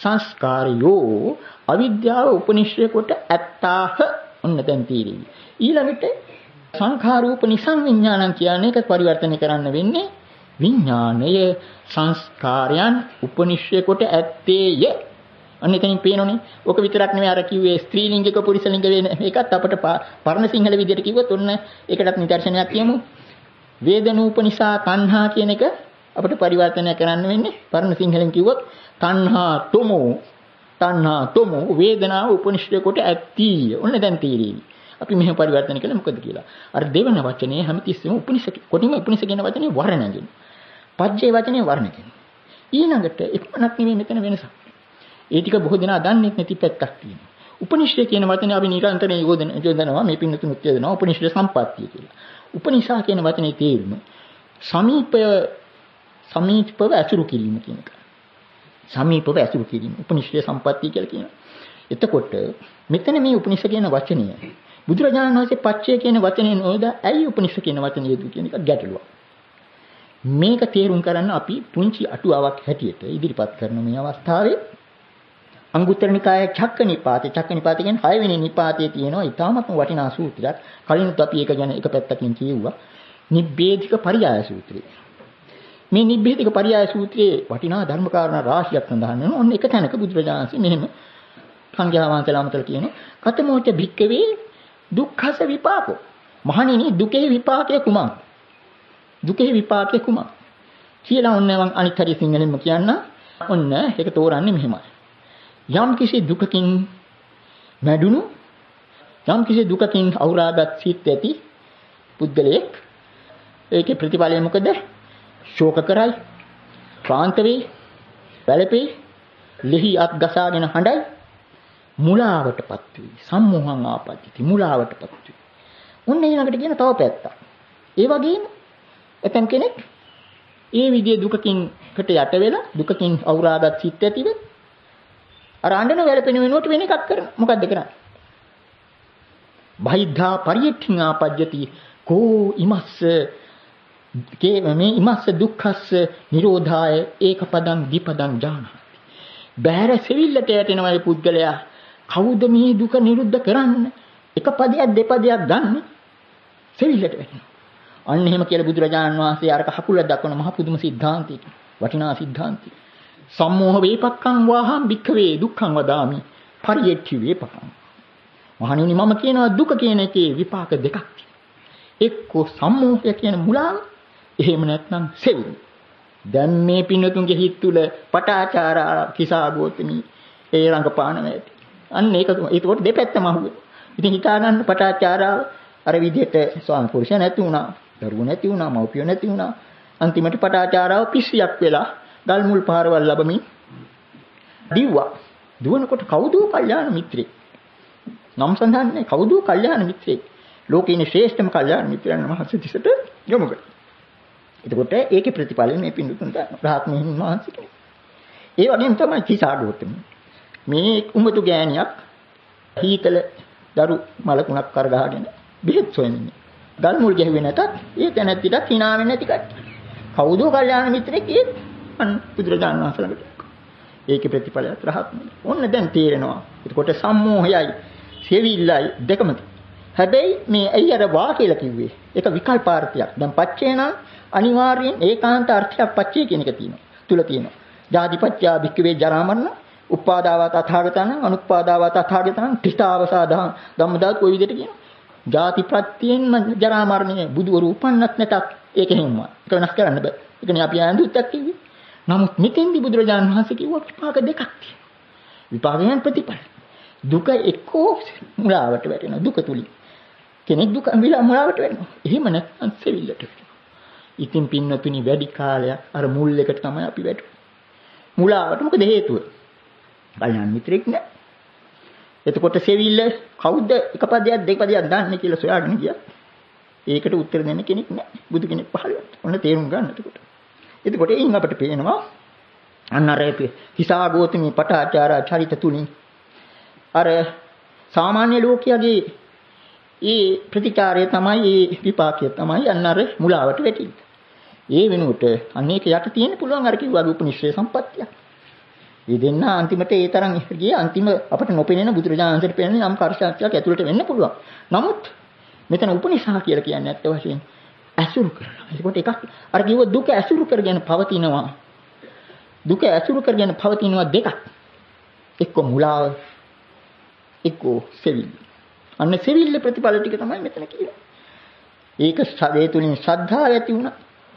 සංස්කාරයෝ අවිද්‍යාව උපනිශ්‍රය කොට ඇත්තාහ. ඔන්න දැන් තීරෙන්නේ. ඊළඟට සංඛාරූපනිසං විඥානං කියන එක පරිවර්තනය කරන්න වෙන්නේ විඥාණය සංස්කාරයන් උපනිශ්‍රය කොට ඇත්තේය. අන්න එතනින් පේනෝනේ. ඔක විතරක් නෙමෙයි අර කිව්වේ ස්ත්‍රීලිංගික පුරුෂලිංග වෙන එකත් අපිට පරණ සිංහල විදිහට කිව්වොත් ඔන්න ඒකටත් නිදර්ශනයක් කියමු. වේදනූපනිසා තණ්හා කියන එක අපිට පරිවර්තනය කරන්න වෙන්නේ පරණ සිංහලෙන් කිව්වොත් තණ්හා තොමෝ තණ්හා තොමෝ වේදනාව උපනිශ්‍රය කොට ඇත්තී. ඔන්න දැන් තීරෙවි. අපි මෙහෙම පරිවර්තන කළා මොකද කියලා. අර දෙවන වචනේ හැමතිස්සෙම උපනිෂ කොටිම උපනිෂ කියන වචනේ වර්ණගෙන. පජ්ජේ වචනේ වර්ණගෙන. ඊළඟට එක්මනක් නෙමෙයි මෙතන වෙනසක්. ඒ ටික බොහෝ දෙනා දන්නේ නැති පැත්තක් තියෙනවා. උපනිෂය කියන වචනේ අපි නිරන්තරයෙන් යොදන යොදනවා මේ පින්නතුනුත් යොදනවා උපනිෂය සම්පත්තිය කියලා. උපනිෂා කියන වචනේ තේරුම සමීපය සමීපව ඇසුරු කිරීම කියන එක. සමීපව ඇසුරු කිරීම උපනිෂය සම්පත්තිය කියලා කියනවා. එතකොට මෙතන මේ උපනිෂ කියන වචනය බුදුරජාණන් වහන්සේ පච්චය කියන වචනේ නෝදා ඇයි උපනිෂ කියන වචනේ යෙදුව කියන එක ගැටලුවක්. මේක තේරුම් කරන්න අපි පුංචි අටුවාවක් හැටියට ඉදිරිපත් කරන මේ අවස්ථාවේ අංගුත්තර නිකායේ චක්ක නිපාතේ චක්ක නිපාතේ කියන්නේ හය වෙනි නිපාතයේ තියෙනවා ඊටාමත්ම වටිනා සූත්‍රයක්. කලිනුත් අපි ඒක ගැන එක පැත්තකින් කියුවා. නිබ්බේධික පරියාය සූත්‍රය. මේ නිබ්බේධික පරියාය සූත්‍රයේ වටිනා ධර්මකාරණා රාශියක් සඳහන් වෙනවා. ඔන්න එක තැනක බුදුරජාණන් වහන්සේ මෙහෙම සංඝයා වහන්සේලා මතල කියනවා කතමෝච භික්කවේ දුක්ඛස විපාකෝ. මහණෙනි දුකේ විපාකය කුමක්? දුකේ විපාකය කුමක්? කියලා ඔන්න මම අනිත් හරිය සිංහලෙන්ම කියන්න. ඔන්න ඒක තෝරන්නේ මෙහෙමයි. යම් කිසි දුකකින් මැඩුණු යම් කිසි දුකකින් අවුරාගත් සිත් ඇති පුද්ගලයෙක් ඒකේ ප්‍රතිඵලය මොකද? ශෝක කරයි, ක්ලාන්ත වෙයි, වැළපෙයි, ලෙහි අත් ගසාගෙන හඬයි, මුලාවටපත් වෙයි. සම්මෝහං ආපත්‍ති මුලාවටපත් වෙයි. ඔන්න ඊළඟට කියන තව පැත්තක්. ඒ වගේම එතන කෙනෙක් ඒ විදිහේ දුකකින් කට යට වෙලා දුකකින් අවුරාගත් සිත් ඇතිව අර අඬන වැළපෙන වෙනුවට වෙන එකක් කරන. මොකද්ද කරන්නේ? බහිද්ධා පරියට්ඨින් ආපජ්ජති කෝ ඉමස්ස කේ මේ ඉමස්ස දුක්ඛස්ස නිරෝධාය ඒකපදං දීපදං ඥානහති. බහැර සෙවිල්ලට යටිනවා මේ පුද්ගලයා. කවුද මේ දුක නිරුද්ධ කරන්න? එක පදයක් දෙපදයක් ගන්න සෙවිල්ලට වැටෙනවා. අන්න එහෙම කියලා බුදුරජාණන් වහන්සේ අරක හකුල දක්වන මහ පුදුම සිද්ධාන්තයක වටිනා සිද්ධාන්තය. සම්මෝහ වේපක්ඛං වාහං භික්ඛවේ දුක්ඛං වදාමි පරියට්ඨි වේපක්ඛං. මහණෙනි මම කියනවා දුක කියන එකේ විපාක දෙකක් තියෙනවා. එක්කෝ සම්මෝහය කියන මුලාව, එහෙම නැත්නම් සෙවිල්ල. දැන් මේ පින්නතුන්ගේ හිත තුල පටාචාරා කිසා ගෝතමි ඒ රංගපාන නැති. අන්න ඒක ඒකට දෙපැත්තම අහුවේ. ඉතින් හිතා ගන්න පටාචාරාව අර විදිහට ස්වාමි පුරුෂය නැති වුණා, දරුවෝ නැති වුණා, මව්පියෝ නැති වුණා. අන්තිමට පටාචාරාව පිස්සියක් වෙලා ගල් මුල් පාරවල් ලැබමින් දිව්වා. දුවනකොට කවුදෝ කල්යාණ මිත්‍රෙක්. නම් සඳහන්නේ කවුදෝ කල්යාණ මිත්‍රෙක්. ලෝකේ ශ්‍රේෂ්ඨම කල්යාණ මිත්‍රයන් මහසිතිසට යොමු කළා. එතකොට ඒකේ ප්‍රතිඵලය මේ පින්දුතුන්ට රහත් මෙහින් වහන්සේ කෙනෙක්. ඒ වගේම තමයි කිසාඩෝතම. මේ උඹතු ගෑණියක් හීතල දරු මලකුණක් කරගහගෙන බෙහෙත් සොයන්නේ. ගල් මුල් ගැහුවේ නැතත් ඒ තැනැත්තිට hina වෙන්නේ නැති කට්ටිය. කවුදෝ කල්යාණ මිත්‍රෙක් ඒ අන් බුදුරජාණන් වහන්සේ ළඟට. ඒකේ ප්‍රතිඵලයක් රහත් නෙමෙයි. ඔන්න දැන් තේරෙනවා. එතකොට සම්මෝහයයි සෙවිල්ලයි දෙකම තියෙනවා. හැබැයි මේ ඇයි අර වා කියලා කිව්වේ? ඒක විකල්පාර්ථයක්. දැන් පච්චේ නම් අනිවාර්යෙන් ඒකාන්ත අර්ථයක් පච්චේ කියන එක තියෙනවා. තුල තියෙනවා. ජාතිපච්චා භික්ඛවේ ජරා මරණ, උපාදාවා තථාගතං, අනුපාදාවා තථාගතං, තිස්තාවසාදා ධම්මදාත් කොයි විදිහට කියනවා? ජාතිප්‍රත්‍යයෙන් ජරා මරණය බුදුවරු උපන්නත් නැතත් ඒක හිම්ම. ඒක වෙනස් කරන්න බෑ. ඒකනේ අපි ආඳුත්තක් කිව්වේ. නමුත් මෙතෙන්දි බුදුරජාණන් වහන්සේ කිව්වා විපාක දෙකක් තියෙනවා. විපාකයන් ප්‍රතිඵල. දුක එක්කෝ මුලාවට වැටෙනවා. දුක තුලින් කෙනෙක් දුක විලා මුලාවට වැටෙනවා. එහෙම නැත්නම් සෙවිල්ලට වැටෙනවා. ඉතින් පින්නතුනි වැඩි කාලයක් අර මුල් එකට තමයි අපි වැටුනේ. මුලාවට මොකද හේතුව? කල්යාණ මිත්‍රෙක් නෑ. එතකොට සෙවිල්ල කවුද එක පදයක් දෙක පදයක් දාන්නේ කියලා සොයාගෙන ගියා. ඒකට උත්තර දෙන්න කෙනෙක් නෑ. බුදු කෙනෙක් පහළ වෙනවා. ඔන්න තේරුම් ගන්න එතකොට. එතකොට එයින් අපිට පේනවා අන්න අර හිසා ගෝතමී පටාචාරා චරිත තුලින් අර සාමාන්‍ය ලෝකයාගේ ඒ ප්‍රතිචාරය තමයි ඒ විපාකය තමයි අන්න අර මුලාවට වැටිලා. ඒ වෙනුවට අනේක යට තියෙන්න පුළුවන් අර කිව්වා උපනිශ්‍රේ සම්පත්තිය. මේ දෙන්න අන්තිමට ඒ තරම් ගියේ අන්තිම අපිට නොපෙනෙන බුදුරජාණන්සේට පෙනෙන නම් කර්ෂාත්‍යක් ඇතුළට වෙන්න පුළුවන්. නමුත් මෙතන උපනිෂා කියලා කියන්නේ ඇත්ත වශයෙන් ඇසුරු කරනවා. ඒකට එකක් අර කිව්ව දුක ඇසුරු කරගෙන පවතිනවා. දුක ඇසුරු කරගෙන පවතිනවා දෙකක්. එක්ක මුලාව, එක්ක සෙවිල්ල. අන්න සෙවිල්ල ප්‍රතිඵල ටික තමයි මෙතන කියන්නේ. ඒක සදේ තුලින් ශ්‍රද්ධාව ඇති වුණා.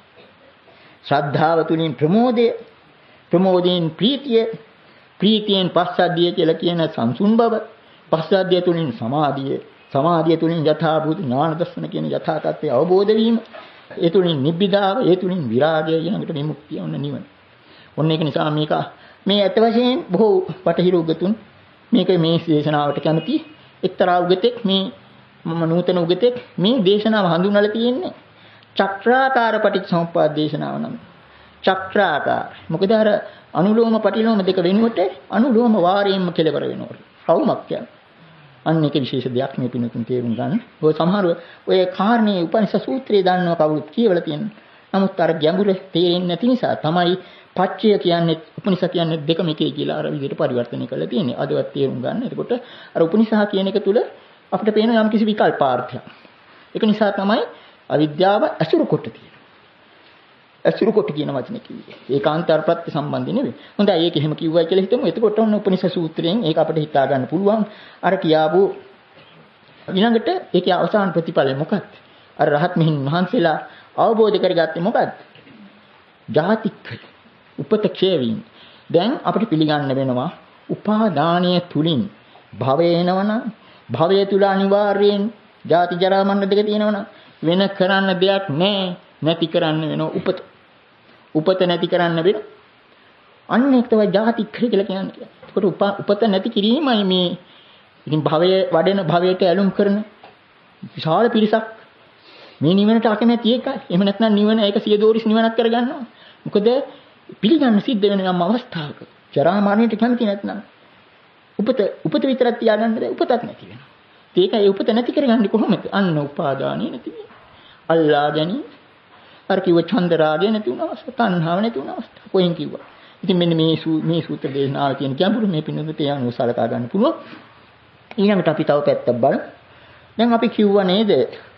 ශ්‍රද්ධාව තුලින් ප්‍රමෝදය, ප්‍රමෝදයෙන් ප්‍රීතිය, ප්‍රීතියෙන් පස්සද්ධිය කියලා කියන සංසුන් බව, පස්සද්ධිය තුලින් සමාධිය, සමාධිය තුලින් යථාභූත ඥාන දර්ශන කියන යථා තත්ත්වය අවබෝධ වීම, ඒ තුලින් නිබ්බිදාව, ඒ තුලින් විරාගය ඊළඟට විමුක්තිය ඔන්න නිවන. ඔන්න ඒක නිසා මේක මේ ඇත්ත වශයෙන් බොහෝ පටහිර උගතුන් මේක මේ දේශනාවට කැමති එක්තරා උගතෙක් මේ මම නූතන උගතෙක් මේ දේශනාව හඳුන්වලා තියෙන්නේ චක්‍රාකාර පටිච්චසමුප්පාද දේශනාව නම්. චක්‍රාකාර. මොකද අර අනුලෝම පටිලෝම දෙක වෙනුවට අනුලෝම වාරයෙන්ම කෙලවර වෙනවා. රවුමක් කියන්නේ. අන්න ඒක විශේෂ දෙයක් මේ පිනතුන් තේරුම් ගන්න. ඔය සමහර ඔය කාරණේ උපනිෂද් සූත්‍රයේ දන්නව කවුරුත් කියවලා තියෙනවා. නමුත් අර ගැඹුර තේරෙන්නේ නැති නිසා තමයි පච්චය කියන්නේ උපනිෂද් කියන්නේ දෙකම එකයි කියලා අර විදිහට පරිවර්තනය කරලා තියෙන්නේ. අදවත් තේරුම් ගන්න. එතකොට අර උපනිෂද් කියන එක තුල අපිට පේන යම් කිසි විකල්පාර්ථයක්. ඒක නිසා තමයි අවිද්‍යාව අසුරු කොට තියෙන්නේ. අසුරු කොට කියන වචනේ කිව්වේ. ඒකාන්තර ප්‍රත්‍ය සම්බන්ධ නෙවෙයි. හොඳයි ඒක එහෙම කිව්වයි කියලා හිතමු. එතකොට ඔන්න උපනිෂද් සූත්‍රයෙන් ඒක අපිට හිතා ගන්න පුළුවන්. අර කියාපු ඊළඟට ඒකේ අවසාන ප්‍රතිඵලය මොකක්ද? අර රහත් මෙහින් වහන්සේලා අවබෝධ කරගත්තේ මොකක්ද? ජාතික්කය. උපත ක්ෂය වීම. දැන් අපිට පිළිගන්න වෙනවා උපාදානීය තුලින් භවය එනවනම් භවය තුල අනිවාර්යෙන් ජාති ජරා මරණ දෙක තියෙනවනම් වෙන කරන්න දෙයක් නැහැ. නැති කරන්න වෙනවා උපත. උපත නැති කරන්න වෙන. අන්න ඒක තමයි ජාතික්කය කියලා කියන්නේ. ඒකට උපත නැති කිරීමයි මේ ඉතින් භවයේ වඩෙන භවයට ඇලුම් කරන විශාල පිරිසක් මේ නිවනට අකමැති එකයි. එහෙම නැත්නම් නිවන ඒක සියදෝරිස් නිවනක් කරගන්නවා. මොකද පිළිගන්න සිද්ධ වෙන යම් අවස්ථාවක ජරා මරණයට කැමති නැත්නම් උපත උපත විතරක් තියාගන්න බෑ උපතක් නැති වෙනවා. ඒකයි උපත නැති කරගන්නේ කොහොමද? අන්න උපාදානිය නැති වෙනවා. අල්ලා ගැනීම. අර කිව්ව ඡන්ද රාගය නැති වුණ අවස්ථාව, තණ්හාව නැති වුණ අවස්ථාව කොහෙන් කිව්වා. ඉතින් මෙන්න මේ මේ සූත්‍ර දේශනාවේ තියෙන ගැඹුරු මේ පින්නොත් ඒ අනුව සලකා ගන්න පුළුවන්. ඊළඟට අපි තව පැත්තක් බලමු. දැන් අපි කිව්වා නේද?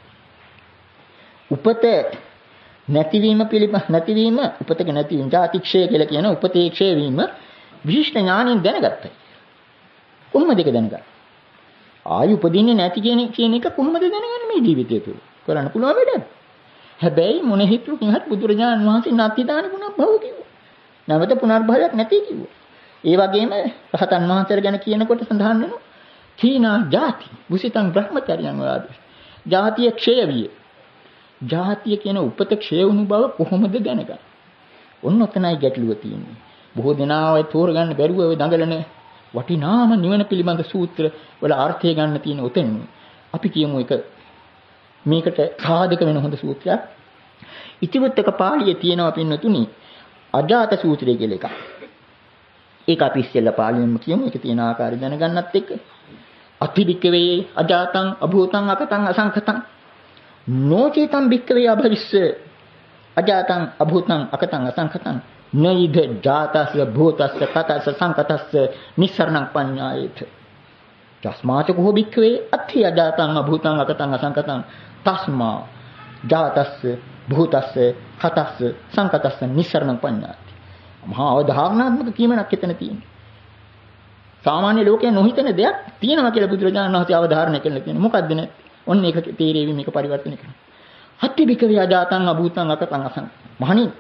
උපත නැතිවීම පිළිබඳ නැතිවීම උපතක නැතිවීම ජාතික්ෂය කියලා කියන උපතේ ක්ෂය වීම විශිෂ්ට ඥාණයෙන් දැනගත්තා. කොහොමද ඒක දැනගන්නේ? ආයු උපදින්නේ නැති කියන කියන එක කොහොමද දැනගන්නේ මේ ජීවිතය තුළ? කරන්න පුළුවන් වැඩක්. හැබැයි මොන හිතුවකින් හරි බුදුරජාණන් වහන්සේ නැති දාන ගුණ භව කිව්වා. නැවත පුනර්භවයක් නැති කිව්වා. ඒ වගේම රහතන් වහන්සේලා ගැන කියනකොට සඳහන් වෙනවා කීනා ಜಾති බුසිතං බ්‍රහ්මචර්යං වාදී. ಜಾතිය ක්ෂය විය. ಜಾතිය කියන උපත ක්ෂය වුණු බව කොහොමද දැනගන්නේ? ඔන්න ඔතනයි ගැටලුව තියෙන්නේ. බොහෝ දෙනා ඔය තෝරගන්න බැරුව ඔය දඟලන වටිනාම නිවන පිළිබඳ සූත්‍ර වල අර්ථය ගන්න තියෙන උතෙන් අපි කියමු එක මේකට සාධක වෙන හොඳ සූත්‍රයක්. ඉතිවුත්තක පාළියේ තියෙනවා පින්නතුනි අජාත සූත්‍රය කියලා එකක්. ඒක අපි ඉස්සෙල්ලා පාළියෙන්ම කියමු. ඒක තියෙන ආකාරය දැනගන්නත් එක්ක අතිබික්කවේ අජාතං අභූතං අකතං අසංඛතං නොචේතං බික්කවේ අභවිස්ස අජාතං අභූතං අකතං අසංඛතං නයිද ජාතස්ස භූතස්ස කතස්ස සංකතස්ස නිස්සරණං පඤ්ඤායේත තස්මාච කෝ බික්කවේ අත්ථි අජාතං අභූතං අකතං අසංකතං තස්මා ජාතස්ස භූතස්ස කතස්ස සංකතස්ස නිස්සරණං පඤ්ඤායේත. මහා අවධාරණාත්මක කීමනක් එතන තියෙනවා. සාමාන්‍ය ලෝකයේ නොහිතන දෙයක් තියෙනවා කියලා බුදුරජාණන් වහන්සේ අවධාරණය කරලා තියෙනවා. මොකක්ද නේ? ඔන්න ඒක තේරෙවි මේක පරිවර්තනය කරනවා. අත්ථි බික්කවේ අජාතං අභූතං අකතං අසං මහණින්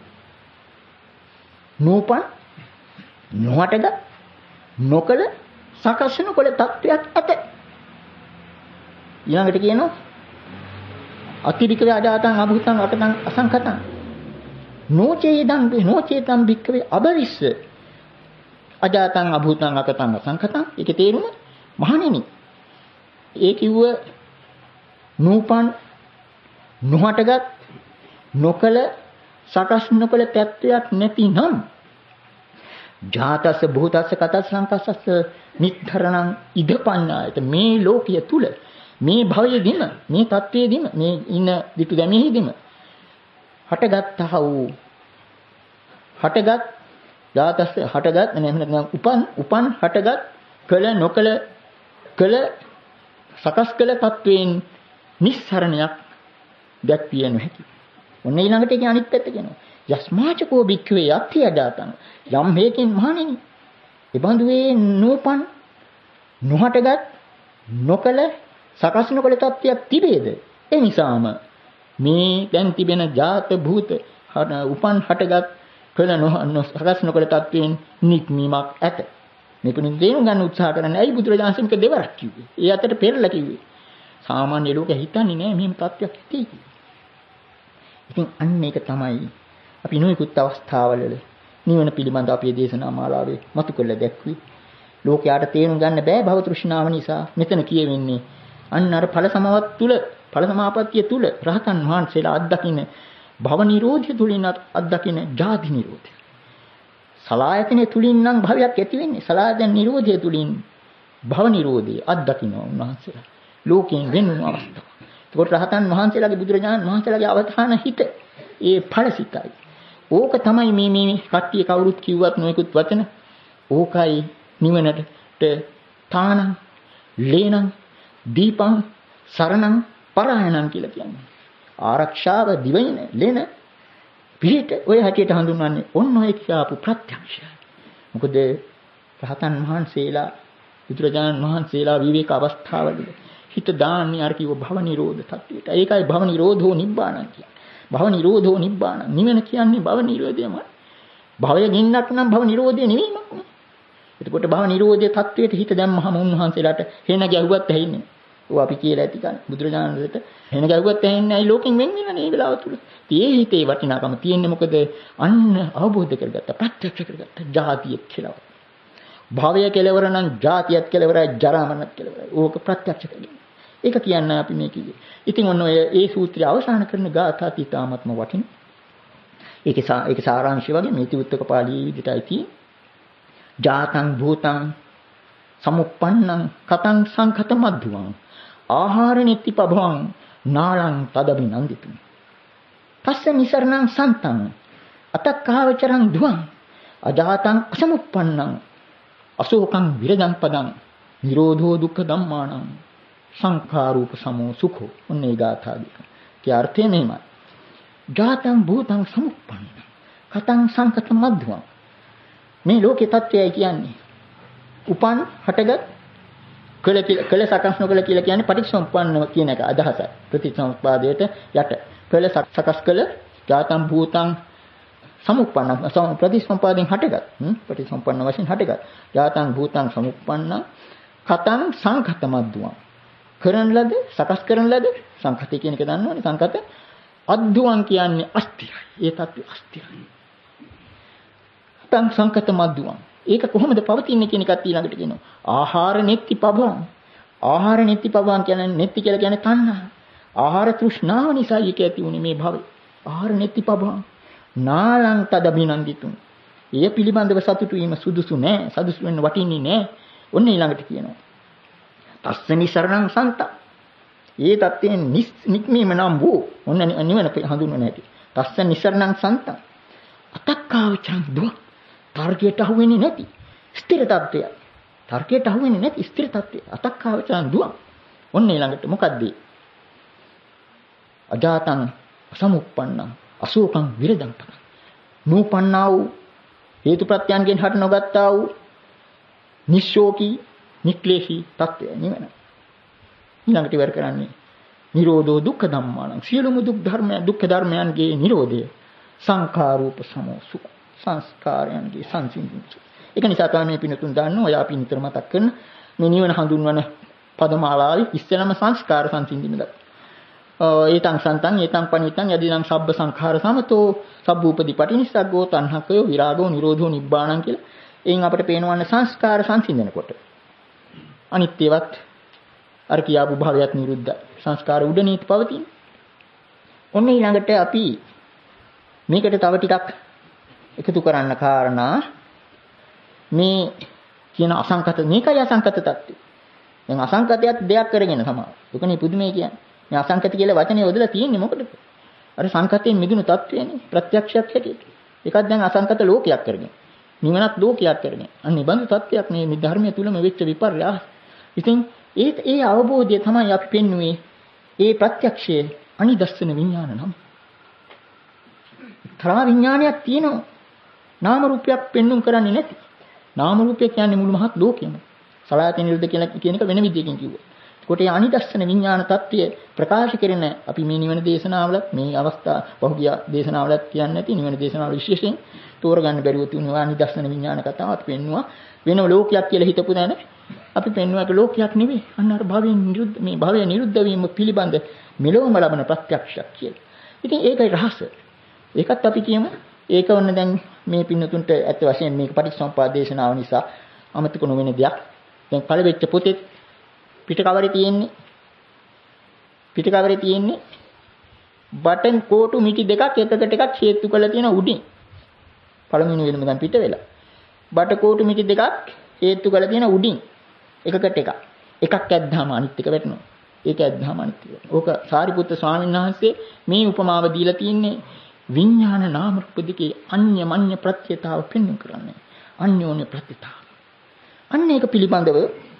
නූපන් නොහටද නොකල සකස් නොකල තත්වයක් ඇත. ඊළඟට කියනවා අතිබිකවේ අජාතං අභූතං අකතං අසංකතං නොචේදං නොචේතං බික්කවේ අබවිස්ස අජාතං අභූතං අකතං අසංකතං. ඒකේ තේරුම මහණෙනි ඒ කිව්ව නූපන් නොහටගත් නොකල සකස් නොකල තත්වයක් නැතිනම් ජාතස්ස භූතස්ස කතස්ස සංකස්සස්ස නිත්තරණං ඉදපඤ්ඤායත මේ ලෝකයේ තුල මේ භවයේදීම මේ තත්වයේදීම මේ ඉන්න විතු දැමෙහිදීම හටගත්තා වූ හටගත් ජාතස්ස හටගත් නැත්නම් උපන් උපන් හටගත් කල නොකල කල සකස් කළ තත්වයෙන් නිස්සරණයක් දැක්විය නොහැකි. ඔන්න ඊළඟට කියන අනිත් පැත්ත කියනවා. යස්මාචකෝ බික්ඛවේ අත්ථි අජාතං යම් හේකින් මහණෙනි. එබඳු වේ නූපන් නොහටගත් නොකල සකස් නොකල තත්වයක් තිබේද? ඒ නිසාම මේ දැන් තිබෙන ජාත භූත උපන් හටගත් කල නොසකස් නොකල තත්වයෙන් නික්මීමක් ඇත. මේ පුණින් දේනු ගන්න උත්සාහ කරන්නේ ඇයි බුදුරජාණන් වහන්සේ මේක දෙවරක් කිව්වේ? ඒ අතට පෙරලා කිව්වේ. සාමාන්‍ය ලෝකෙ හිතන්නේ නෑ මෙහෙම තත්වයක් ඇති කියලා. ඉතින් අන්න ඒක තමයි අපි නොයෙකුත් අවස්ථාවල නිවන පිළිබඳ අපේ දේශනා මාලාවේ මතු කළ දැක්වි. ලෝකයට තේරුම් ගන්න බෑ භව තෘෂ්ණාව නිසා. මෙතන කියවෙන්නේ අන්න අර ඵල සමාවත් තුල ඵල සමාපත්තිය තුල රහතන් වහන්සේලා අත්දකින්න භව නිරෝධය තුලින් අත්දකින්න ජාති නිරෝධය. සලායතනෙ තුලින් නම් භවයක් ඇති වෙන්නේ. සලායතන නිරෝධය තුලින් භව නිරෝධය අත්දකින්න උන්වහන්සේලා. ලෝකයෙන් වෙන අවස්ථාව. ඒකට රහතන් වහන්සේලාගේ බුදුරජාණන් වහන්සේලාගේ අවධාන හිත ඒ ඵලසිතයි. ඕක තමයි මේ මේ කට්ටිය කවුරුත් කිව්වත් නොයෙකුත් වචන. ඕකයි නිවනට තානං ලේනං දීපං සරණං පරායනං කියලා කියන්නේ. ආරක්ෂාව දිවයින ලේන පිළිට ඔය හැටියට හඳුන්වන්නේ ඔන්න ඔය කියපු ප්‍රත්‍යක්ෂය. මොකද රහතන් වහන්සේලා බුදුරජාණන් වහන්සේලා විවේක අවස්ථාවවල හිත දාන්නේ අර කිව්ව භව නිරෝධ තත්වයට. ඒකයි භව නිරෝධෝ නිබ්බාණං කියන්නේ. භව නිරෝධෝ නිබ්බාණං. නිවන කියන්නේ භව නිරෝධයමයි. භවය ගින්නක් නම් භව නිරෝධය නෙවෙයිම. එතකොට භව නිරෝධයේ තත්වයට හිත දැම්මහම උන්වහන්සේලාට හෙන ගැහුවත් ඇහෙන්නේ. ඔය අපි කියලා ඇති කන්නේ. බුදුරජාණන් වහන්සේට හෙන ගැහුවත් ඇහෙන්නේ ඇයි ලෝකෙන් වෙන් වෙලා නේ වෙලාව තුල. tie හිතේ වටිනාකම තියෙන්නේ මොකද? අන්න අවබෝධ කරගත්ත, ප්‍රත්‍යක්ෂ කරගත්ත ජාතිය කියලා. භවය කෙලවර නම් ජාතියත් කෙලවරයි, ජරා මරණත් කෙලවරයි. ඕක ප්‍රත්‍යක්ෂ කරගන්න. ඒක කියන්න අපි මේ කිව්වේ. ඉතින් ඔන්න ඔය ඒ සූත්‍රය අවසන් කරන ගාථා තීතාමත්ම වටින. ඒකේ ඒකේ සාරාංශය වගේ මේ තිඋත්තක පාළියේ විදිහටයි තියෙන්නේ. ජාතං භූතං සමුප්පන්නං කතං සංඛත මද්දුවං ආහාර නිත්ති පබවං නාලං තදබි නන්දිතුං පස්ස නිසරණං සන්තං අතක්ඛාවචරං දුවං අජාතං අසමුප්පන්නං අශෝකං විරදං පදං නිරෝධෝ දුක්ඛ ධම්මාණං සංඛාරූප සමෝ සුඛෝ ඔන්නේ ගාථාදික. ඒ අර්ථය මෙහෙමයි. ජාතං භූතං සමුප්පන්නං කතං සංකත මද්දුවං මේ ලෝකේ තත්ත්වයයි කියන්නේ. උපන් හටගත් කළ කළ සකස් නොකළ කියලා කියන්නේ පටිච්චසමුප්පන්නව කියන එක අදහසයි. ප්‍රතිසමුප්පාදයට යට කළ සකස් කළ ජාතං භූතං සමුප්පන්නං ප්‍රතිසමුප්පාදයෙන් හටගත් පටිච්චසමුප්පන්න වශයෙන් හටගත් ජාතං භූතං සමුප්පන්නං කතං සංකත මද්දුවං කරන ලද සකස් කරන ලද සංකතය කියන එක දන්නවනේ. සංකත අද්දුවං කියන්නේ අස්තිරයි. ඒ තත්ත්වය අස්තිරයි. තං සංකත මද්දුවං ඒක කොහොමද පවතින්නේ කියන එකත් ඊළඟට කියනවා. ආහාර නෙත්ති පබවං ආහාර නෙත්ති පබවං කියන්නේ නෙත්ති කියලා කියන්නේ තණ්හා. ආහාර තෘෂ්ණාව නිසා ඊක ඇති උනේ මේ භවය. ආහාර නෙත්ති පබවං නාලං තදබිනන්දිතුං එය පිළිබඳව සතුටු වීම සුදුසු නෑ. සදුසු වෙන්න වටින්නේ නෑ. ඔන්න ඊළඟට කියනවා. තස්ස නිසරණං සන්ත ඒ தත්යෙන් නික්මීම නම් වූ ඔන්න නිවන හඳුන්වන හැටි. තස්ස නිසරණං සන්ත අතක්ඛාවචං දුව තර්කයට අහු වෙන්නේ නැති ස්ථිර තත්ත්වය. තර්කයට අහු වෙන්නේ නැති ස්ථිර තත්ත්වය. අතක්ඛාවචං දුව ඔන්න ඊළඟට මොකද්ද? අජාතං සමුප්පන්නං අශෝකං විරදං පදං නූපන්නා වූ හේතුප්‍රත්‍යයන්ගෙන් හට නොගත්තා වූ නිශ්ශෝකී නික්ලේශී තත්ත්වය නිවන. ඊළඟට ඉවර කරන්නේ නිරෝධෝ දුක්ඛ ධම්මාණං සියලුම දුක් ධර්මයන් දුක්ඛ ධර්මයන්ගේ නිරෝධය සංඛාරූප සමෝ සුඛ සංස්කාරයන්ගේ සංසිඳීම. ඒක නිසා තමයි මේ පිනතුන් දාන්න ඔය අපි නිතර මතක් කරන මේ නිවන හඳුන්වන පදමාලාවේ ඉස්සෙල්ලාම සංස්කාර සංසිඳීම දක්වනවා. ඒතං සන්තං ඒතං පනිතං යදිනම් සබ්බ සංඛාර සමතෝ සබ්බූපදී පටිනිස්සග්ගෝ තණ්හකයෝ විරාගෝ නිරෝධෝ නිබ්බාණං කියලා. එයින් අපිට පේනවන්නේ සංස්කාර සංසිඳනකොට අනිත්‍යවත් අර කියාපු භාවයත් නිරුද්ධ සංස්කාර උඩ නීති පවතින. ඔන්න ඊළඟට අපි මේකට තව ටිකක් එකතු කරන්න කාරණා මේ කියන අසංකත මේකයි අසංකත தත්ත්වය. දැන් අසංකතයත් දෙයක් කරගෙන තමයි. ඒකනේ පුදුමේ කියන්නේ. මේ අසංකත කියලා වචනේ යොදලා තියෙන්නේ මොකටද? අර සංකතයෙන් මිදුණු தත්ත්වයනේ ප්‍රත්‍යක්ෂයක් හැටියට. ඒකත් දැන් අසංකත ලෝකයක් කරගෙන. නිවනත් ලෝකයක් කරගෙන. අන්න නිබඳු தත්ත්වයක් මේ ධර්මයේ තුලම වෙච්ච විපර්යාස. ඉතින් ඒ ඒ අවබෝධය තමයි අපි පෙන්වුවේ ඒ ප්‍රත්‍යක්ෂයේ අනිදස්සන විඥාන නම්. තරහ විඥානයක් තියෙනවා. නාම රූපයක් පෙන්눔 කරන්නේ නැති. නාම රූපය කියන්නේ මුළු මහත් ලෝකෙම. සලආයතන නිරුද්ධ කියලා කියන එක වෙන විදිහකින් කිව්වා. ඒකට ඒ අනිදස්සන විඥාන தත්ත්වය ප්‍රකාශ කරන අපි මේ නිවන දේශනාවලත් මේ අවස්ථා බහුගිය දේශනාවලත් කියන්නේ නැති නිවන දේශනාවල විශේෂයෙන් තෝරගන්න බැරුව තියුණා අනිදස්සන විඥාන කතාවත් පෙන්නවා. වෙන ලෝකයක් කියලා හිතපු දැන අපි පෙන්වුවාට ලෝකයක් නෙවෙයි. අන්න අර භවයෙන් නිරුද්ධ මේ භවය නිරුද්ධ වීම පිළිබඳ මෙලොවම ලබන ප්‍රත්‍යක්ෂයක් කියලා. ඉතින් ඒකයි රහස. ඒකත් අපි කියමු. ඒක වන්න දැන් මේ පින්නතුන්ට ඇත්ත වශයෙන් මේක පටිච්චසමුප්පාද දේශනාව නිසා අමතක නොවෙන දෙයක්. දැන් පළවෙච්ච පොතේ පිට කවරේ තියෙන්නේ පිට කවරේ තියෙන්නේ බටන් කෝටු මිටි දෙකක් එකකට එකක් හේතු කරලා තියෙන උඩින්. පළවෙනි වෙනම දැන් පිට වෙලා. බට කෝටු මිටි දෙකක් හේතු කරලා තියෙන උඩින්. එකකට එකක්. එකක් ඇද්දාම අනිත් එක වැටෙනවා. ඒක ඇද්දාම අනිත් එක. ඕක සාරිපුත්‍ර ස්වාමීන් වහන්සේ මේ උපමාව දීලා තින්නේ විඥාන නාම රූප දෙකේ අන්‍ය මඤ්ඤ ප්‍රත්‍යතාව පෙන්වන්න කරන්නේ. අන්‍යෝන්‍ය ප්‍රත්‍යතාව. අන්න ඒක පිළිබඳව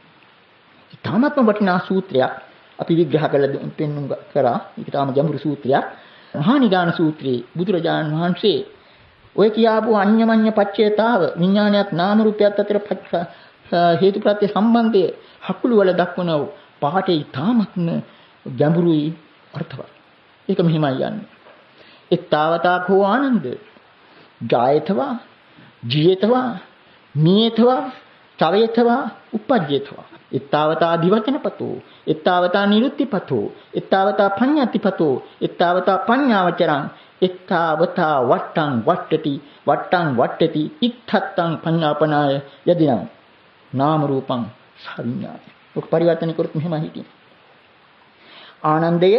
ඊටාත්ම වටිනා සූත්‍රයක් අපි විග්‍රහ කරලා පෙන්වන්න කරා. ඒක තාම ගැඹුරු සූත්‍රයක්. මහා නිදාන සූත්‍රයේ බුදුරජාණන් වහන්සේ ඔය කියාපු අන්‍ය මඤ්ඤ පත්‍යතාව විඥානයක් නාම රූපයක් අතර හේතු ප්‍රත්‍ය සම්බන්ධය හකුළු වල දක්වන පාඩේ ඊටාත්ම ගැඹුරුයි අර්ථවත්. ඒක මෙහිමයි යන්නේ. එත්තාවතා කෝ ආනන්ද ජායතවා ජීයතවා මියතවා චවයතවා උපජ්ජේතවා එත්තාවතා දිවචනපතෝ එත්තාවතා නිරුත්තිපතෝ එත්තාවතා පඤ්ඤාතිපතෝ එත්තාවතා පඤ්ඤාවචරං එත්තාවතා වට්ටං වට්ටති වට්ටං වට්ටති ඉත්තත්තං පඤ්ඤාපනාය යදිනම් නාම රූපං සංඥාය. ඔක පරිවර්තන කරොත් මෙහෙම හිටියේ. ආනන්දය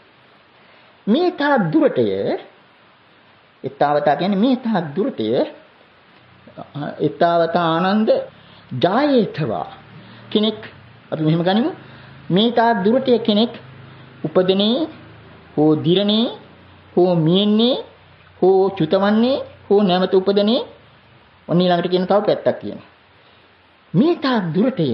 මේ තා දුරටය ඊතාවතා කියන්නේ මේ තා දුරටය ඊතාවතා ආනන්ද ජායේතවා කෙනෙක් අපි මෙහෙම ගනිමු. මේ තා දුරට කෙනෙක් උපදිනේ හෝ දිරනේ හෝ මියන්නේ හෝ චුතවන්නේ හෝ නැවත උපදිනේ ඔන්න ඊළඟට කියන තව පැත්තක් කියනවා. මේ තා දුරටය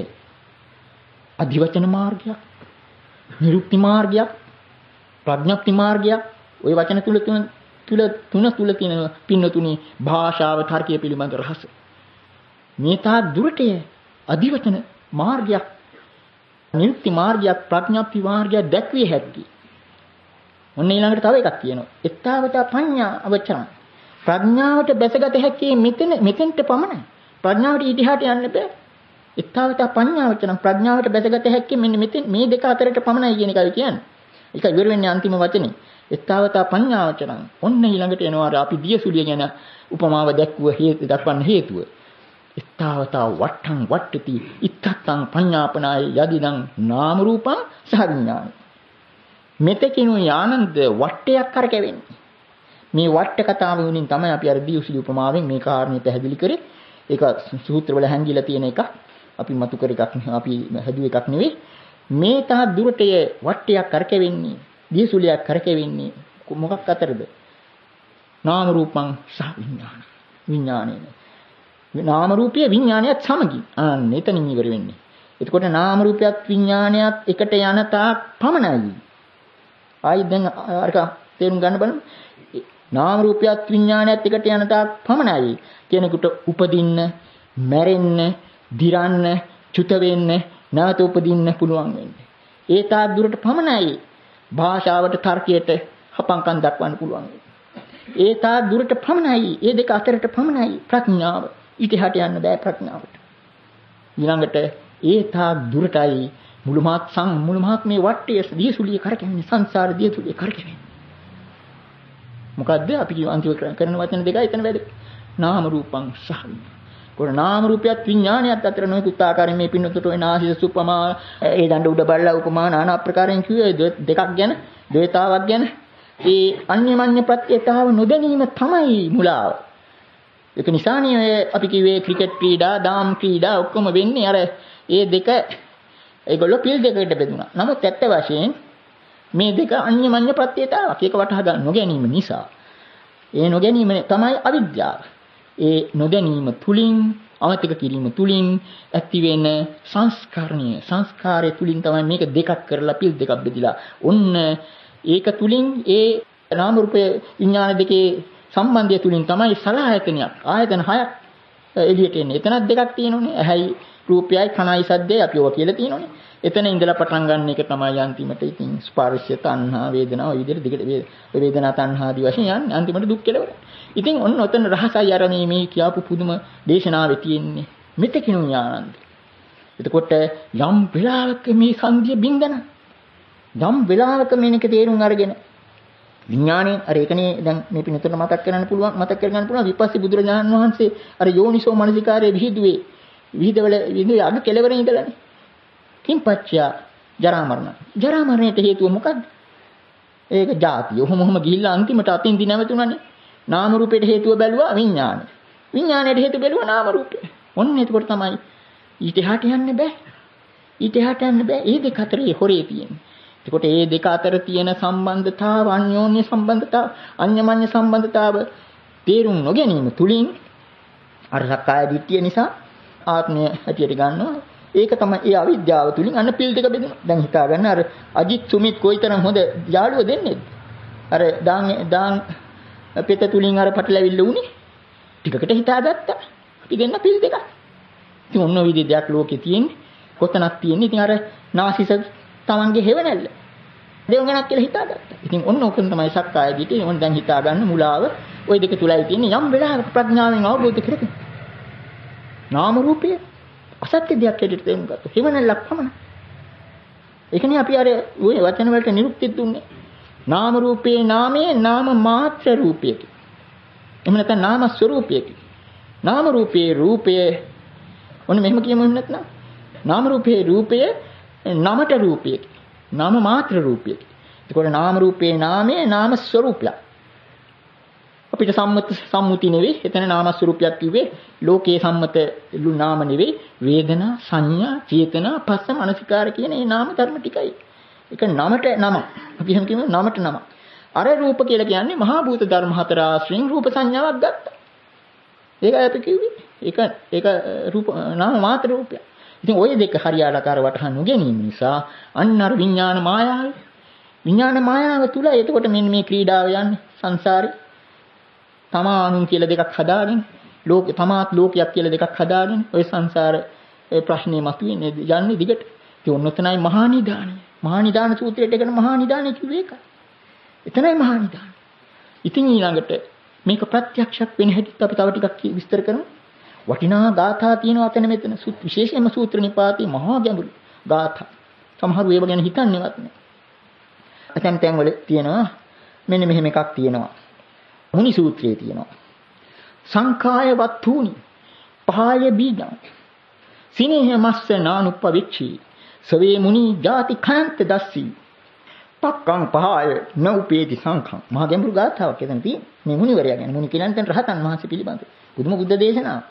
අධිවචන මාර්ගයක්, නිරුක්ති මාර්ගයක්, ප්‍රඥප්ති මාර්ගයක්. ওই වචන තුල තුන තුල තුන තුල තියෙන පින්නතුණි භාෂාව තර්කය පිළිබඳ රහස. මේ තා දුරටය අධිවචන මාර්ගයක්, නිරුක්ති මාර්ගයක්, ප්‍රඥප්ති මාර්ගයක් දැක්විය හැකි. ඔන්න ඊළඟට තව එකක් කියනවා. එත්තාවත පඤ්ඤා අවචරං. ප්‍රඥාවට බැසගත හැකි මෙතන මෙතෙන්ට පමණයි. ප්‍රඥාවට ඊටහාට යන්න බෑ. එත්තාවත පඤ්ඤාවචරං ප්‍රඥාවට බැසගත හැකි මෙන්න මෙතෙන් මේ දෙක අතරට පමණයි කියන එකයි කියන්නේ. ඒක ඉවර වෙන්නේ අන්තිම වචනේ. එත්තාවත පඤ්ඤාවචරං. ඔන්න ඊළඟට එනවා අර අපි දියසුලිය ගැන උපමාව දැක්වුව හේතු දක්වන්න හේතුව. එත්තාවත වට්ටං වට්ටති ඉත්තත්තං පඤ්ඤාපනාය යදිදං නාම රූපං සහ විඥානං. මෙතකිනු ආනන්ද වට්ටයක් කරකැවෙන්නේ. මේ වට්ට කතාව වලින් තමයි අපි අර දියසුලිය උපමාවෙන් මේ කාරණේ පැහැදිලි කරේ. ඒක සූත්‍රවල හැංගිලා තියෙන එකක්. අපි මතු කර එකක් අපි හදුව එකක් නෙවෙයි. මේ තා දුරටය වට්ටයක් කරකැවෙන්නේ, දියසුලියක් කරකැවෙන්නේ මොකක් අතරද? නාම රූපං සහ විඥාන. විඥානේන. නාම රූපය විඥානයත් සමගි. අන්න එතනින් ඉවර වෙන්නේ. එතකොට නාම රූපයත් විඥානයත් එකට යන තාක් පමණයි. ආයි දැන් අරක තේරුම් ගන්න බලන්න. නාම රූපයත් විඥානයත් එකට යන තාක් පමණයි. කෙනෙකුට උපදින්න, මැරෙන්න, දිරන්න, චුත වෙන්න, නැවත උපදින්න පුළුවන් වෙන්නේ. ඒ තාක් දුරට පමණයි භාෂාවට තර්කයට හපංකම් දක්වන්න පුළුවන් වෙන්නේ. ඒ තාක් දුරට පමණයි, ඒ දෙක අතරට පමණයි ප්‍රඥාව. ඊටහට යන්න බෑ ප්‍රඥාවට. ඊළඟට ඒ තාක් දුරටයි මුළු මහත් සං මුළු මහත් මේ වට්ටිය දියසුලිය කරකැවෙන්නේ, සංසාර දියසුලිය කරකැවෙන්නේ. මොකද්ද අපි කියව අන්තිම කරන වචන දෙකයි එතන වැඩ. නාම රූපං සහ විඥානං. කොර නාම රූපයත් විඥානයත් අතර නොයෙකුත් ආකාරයෙන් මේ පින්නතුට වෙන ආශිස උපමා ඒ දඬ උඩ බලලා උපමා নানা ආකාරයෙන් කිව්වේ දෙකක් ගැන, ද්වේතාවක් ගැන. ඒ අන්‍යමඤ්ඤ ප්‍රත්‍යතාව නොදැනීම තමයි මුලාව. ඒක නිසානේ අපි කිව්වේ ක්‍රිකට් ක්‍රීඩා, දාම් ක්‍රීඩා ඔක්කොම වෙන්නේ අර ඒ දෙක ඒගොල්ලෝ පිල් දෙකකට බෙදුණා. නමුත් ඇත්ත වශයෙන් මේ දෙක අන්‍යමඤ්ඤ ප්‍රත්‍යතාවක්. ඒක වටහා ගන්න නොගැනීම නිසා. ඒ නොගැනීම තමයි අවිද්‍යාව. ඒ නොදැනීම තුලින්, අමතක කිරීම තුලින් ඇති වෙන සංස්කරණීය සංස්කාරය තුලින් තමයි මේක දෙකක් කරලා පිල් දෙකක් බෙදිලා ඔන්න ඒක තුලින් ඒ නාම රූප විඥාන දෙකේ සම්බන්ධය තුලින් තමයි සලආයතනයක් ආයතන හයක් එළියට එන්නේ. එතනක් දෙකක් තියෙනෝනේ. ඇහැයි රූපයයි කනයි සද්දේ අපි ඔය කියලා තියෙනෝනේ. එතන ඉඳලා පටන් ගන්න එක තමයි අන්තිමට ඉතින් ස්පර්ශය, තණ්හා, වේදනා ඔය විදිහට දිගට වේදනා තණ්හා ආදී වශයෙන් යන්නේ අන්තිමට දුක් කෙලවර. ඉතින් ඔන්න ඔතන රහසයි අර මේ මේ කියපු පුදුම දේශනාවේ තියෙන්නේ. මෙතකිනු ඥානන්ද. එතකොට යම් වෙලාවක මේ සංධිය බින්දන යම් වෙලාවක මේක තේරුම් අරගෙන විඥාණය අර ඒකනේ දැන් මේ පිනතර මතක් කරගන්න පුළුවන් මතක් කරගන්න පුළුවන් විපස්සී බුදුරජාණන් වහන්සේ අර යෝනිසෝ මනසිකාරයේ විහිදුවේ විහිදවල විහිදුවේ අග කෙලවර ඉඳලානේ. කිම්පච්චය ජරා මරණ. ජරා මරණයට හේතුව මොකද්ද? ඒක ජාතිය. ඔහොම ඔහොම ගිහිල්ලා අන්තිමට අතින් දි නැවතුණානේ. නාම රූපයට හේතුව බැලුවා විඥානය. විඥානයට හේතු බැලුවා නාම රූපය. ඔන්න එතකොට තමයි ඊට එහාට යන්න බෑ. ඊට එහාට යන්න බෑ. මේ දෙක අතරේ හොරේ තියෙන්නේ. එතකොට මේ දෙක අතර තියෙන සම්බන්ධතාව, අන්‍යෝන්‍ය සම්බන්ධතාව, අඤ්ඤමඤ්ඤ සම්බන්ධතාව තේරුම් නොගැනීම තුලින් අර සක්කාය දිට්ඨිය නිසා ආත්මය හැටියට ගන්නවා. ඒක තමයි ඒ අවිද්‍යාව තුලින් අන්න පිල් දෙක බෙදෙනවා. දැන් හිතා ගන්න අර අජිත් සුමිත් කොයිතරම් හොඳ යාළුවෝ දෙන්නේද? අර දාන් දාන් පෙත තුලින් අර පටලැවිල්ල උනේ. ටිකකට හිතාගත්තා. අපි දෙන්න පිල් දෙකක්. ඉතින් ඔන්න ඔය විදිහ දෙයක් ලෝකේ තියෙන්නේ. කොතනක් තියෙන්නේ. ඉතින් අර නාසිස තමන්ගේ හේවණල්ල. දෙවඟනක් කියලා හිතාගත්තා. ඉතින් ඔන්න ඕකෙන් තමයි සක්කාය දිටේ. ඕන දැන් හිතා ගන්න මුලාව ওই දෙක තුලයි තියෙන්නේ. යම් වෙලාවක ප්‍රඥාවෙන් අවබෝධ කරගන්න. නාම රූපය අසත්‍ය දෙයක් හැටියට තේරුම් ගත්තා. හේවණල්ලක් පමණයි. ඒකනේ අපි අර ওই වචන වලට නිරුක්ති දුන්නේ. නාම රූපේ නාමයේ නාම මාත්‍ර රූපයකි. එහෙම නැත්නම් නාම ස්වરૂපයකි. නාම රූපේ රූපය ඔන්න මෙහෙම කියමු නැත්නම් නාම රූපේ රූපය නමට රූපයකි. නාම මාත්‍ර රූපයකි. ඒකෝට නාම රූපේ නාමයේ නාම ස්වરૂපය. අපිට සම්මත සම්මුති නෙවෙයි. එතන නාම ස්වરૂපයක් කිව්වේ ලෝකයේ සම්මත නාම නෙවෙයි. වේදනා, සංඥා, චේතනා, පස්ස, මනසිකාර කියන මේ නාම ධර්ම ටිකයි. ඒක නමට නම. අපි එහෙම කියමු නමට නම. අර රූප කියලා කියන්නේ මහා භූත ධර්ම හතර ආශ්‍රයෙන් රූප සංඥාවක් ගත්තා. ඒකයි අපි කිව්වේ. ඒක ඒක රූප නාම මාත්‍ර රූපයක්. ඉතින් ওই දෙක හරියාකාර වටහා නොගැනීම නිසා අන්න අර විඥාන මායාවයි. විඥාන මායාව තුල එතකොට මෙන්න මේ ක්‍රීඩාව යන්නේ සංසාරේ. තමා අනුන් කියලා දෙකක් හදාගෙන ලෝක තමාත් ලෝකයක් කියලා දෙකක් හදාගෙන ওই සංසාර ප්‍රශ්නේ මතුවෙන්නේ යන්නේ දිගට. ඒ ඔන්නතනයි මහා නිදානය. මහා නිදාන සූත්‍රයට එකන මහා නිදානය කිව්වේ ඒකයි. එතනයි මහා නිදාන. ඉතින් ඊළඟට මේක ප්‍රත්‍යක්ෂයක් වෙන හැටිත් අපි තව ටිකක් විස්තර කරමු. වටිනා ගාථා තියෙනවා අතන මෙතන. විශේෂයෙන්ම සූත්‍ර නිපාතේ මහා ගැඹුරු ගාථා. සමහරු ඒව ගැන හිතන්නේවත් නැහැ. අතෙන් තැන් වල තියෙනවා මෙන්න මෙහෙම එකක් තියෙනවා. මුනි සූත්‍රයේ තියෙනවා. සංඛාය වත්තුනි පහය බීජං සිනේහ මස්ස නානුප්පවිච්චි සවේ මුනි ජාති කාන්ත දස්සී පක්කං පහය නෝපේති සංඛං. මහා ගැඹුරු ගාථාවක් එතන තියෙනවා. මේ මුනිවරයා ගැන මුනි කියන තැන රහතන් වහන්සේ පිළිබඳ බුදුම බුද්ධ දේශනාව.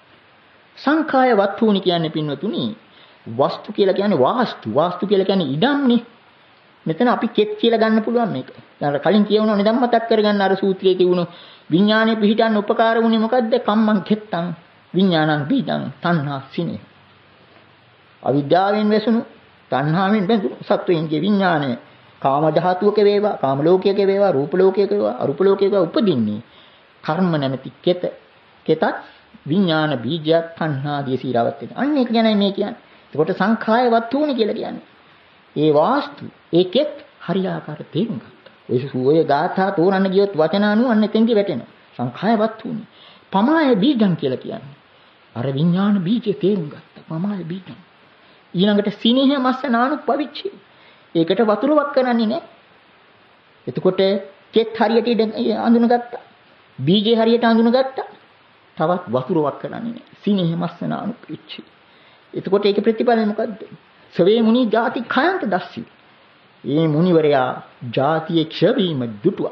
සංඛාය වත්තුනි කියන්නේ පින්වතුනි වස්තු කියලා කියන්නේ වාස්තු. වාස්තු කියලා කියන්නේ ඉඩම්නේ. මෙතන අපි කෙත් කියලා ගන්න පුළුවන් මේක. දැන් කලින් කියවුණා නිදම් මතක් කරගන්න අර සූත්‍රයේ තිබුණු විඥානයේ පිහිටන්න උපකාර වුණේ මොකද්ද? කම්මං කෙත්තං විඥානං බීජං තණ්හා සිනේ. අවිද්‍යාවෙන් වැසුණු තණ්හාවෙන් බැඳුණු සත්වයන්ගේ විඥානය කාම ධාතුවක වේවා, කාම ලෝකයක වේවා, රූප ලෝකයක වේවා, අරූප ලෝකයක උපදින්නේ කර්ම නැමැති කෙත. කෙතත් විඥාන බීජයක් තණ්හාදී සීරාවත් වෙන. අන්න ඒක ගැනයි මේ කියන්නේ. එතකොට සංඛාය වත්තුනි කියලා කියන්නේ. ඒ වාස්තු ඒකෙත් හරියාකාර තේරුම් ගත්තා. ඔය සූයේ ගාථා තෝරන්න ගියොත් වචන අනුව අන්න එතෙන්දි වැටෙනවා. සංඛාය වත්තුනි. පමාය බීජං කියලා කියන්නේ. අර විඥාන බීජේ තේරුම් ගත්තා. පමාය බීජං. ඊළඟට සිනේහ මස්ස නානුප්පවිච්චි. ඒකට වතුර වක් කරන්නේ නැහැ. එතකොට කෙත් හරියට අඳුනගත්තා. බීජේ හරියට අඳුනගත්තා. තවත් වතුර වක් කරන්නේ නැහැ. සිනේහ මස්ස නානුප්පවිච්චි. එතකොට ඒකේ ප්‍රතිඵලය මොකද්ද? සවේ මුනි ජාති කායන්ත දස්සි. මේ මුනිවරයා ජාතියේ ක්ෂවීම දුටුවා.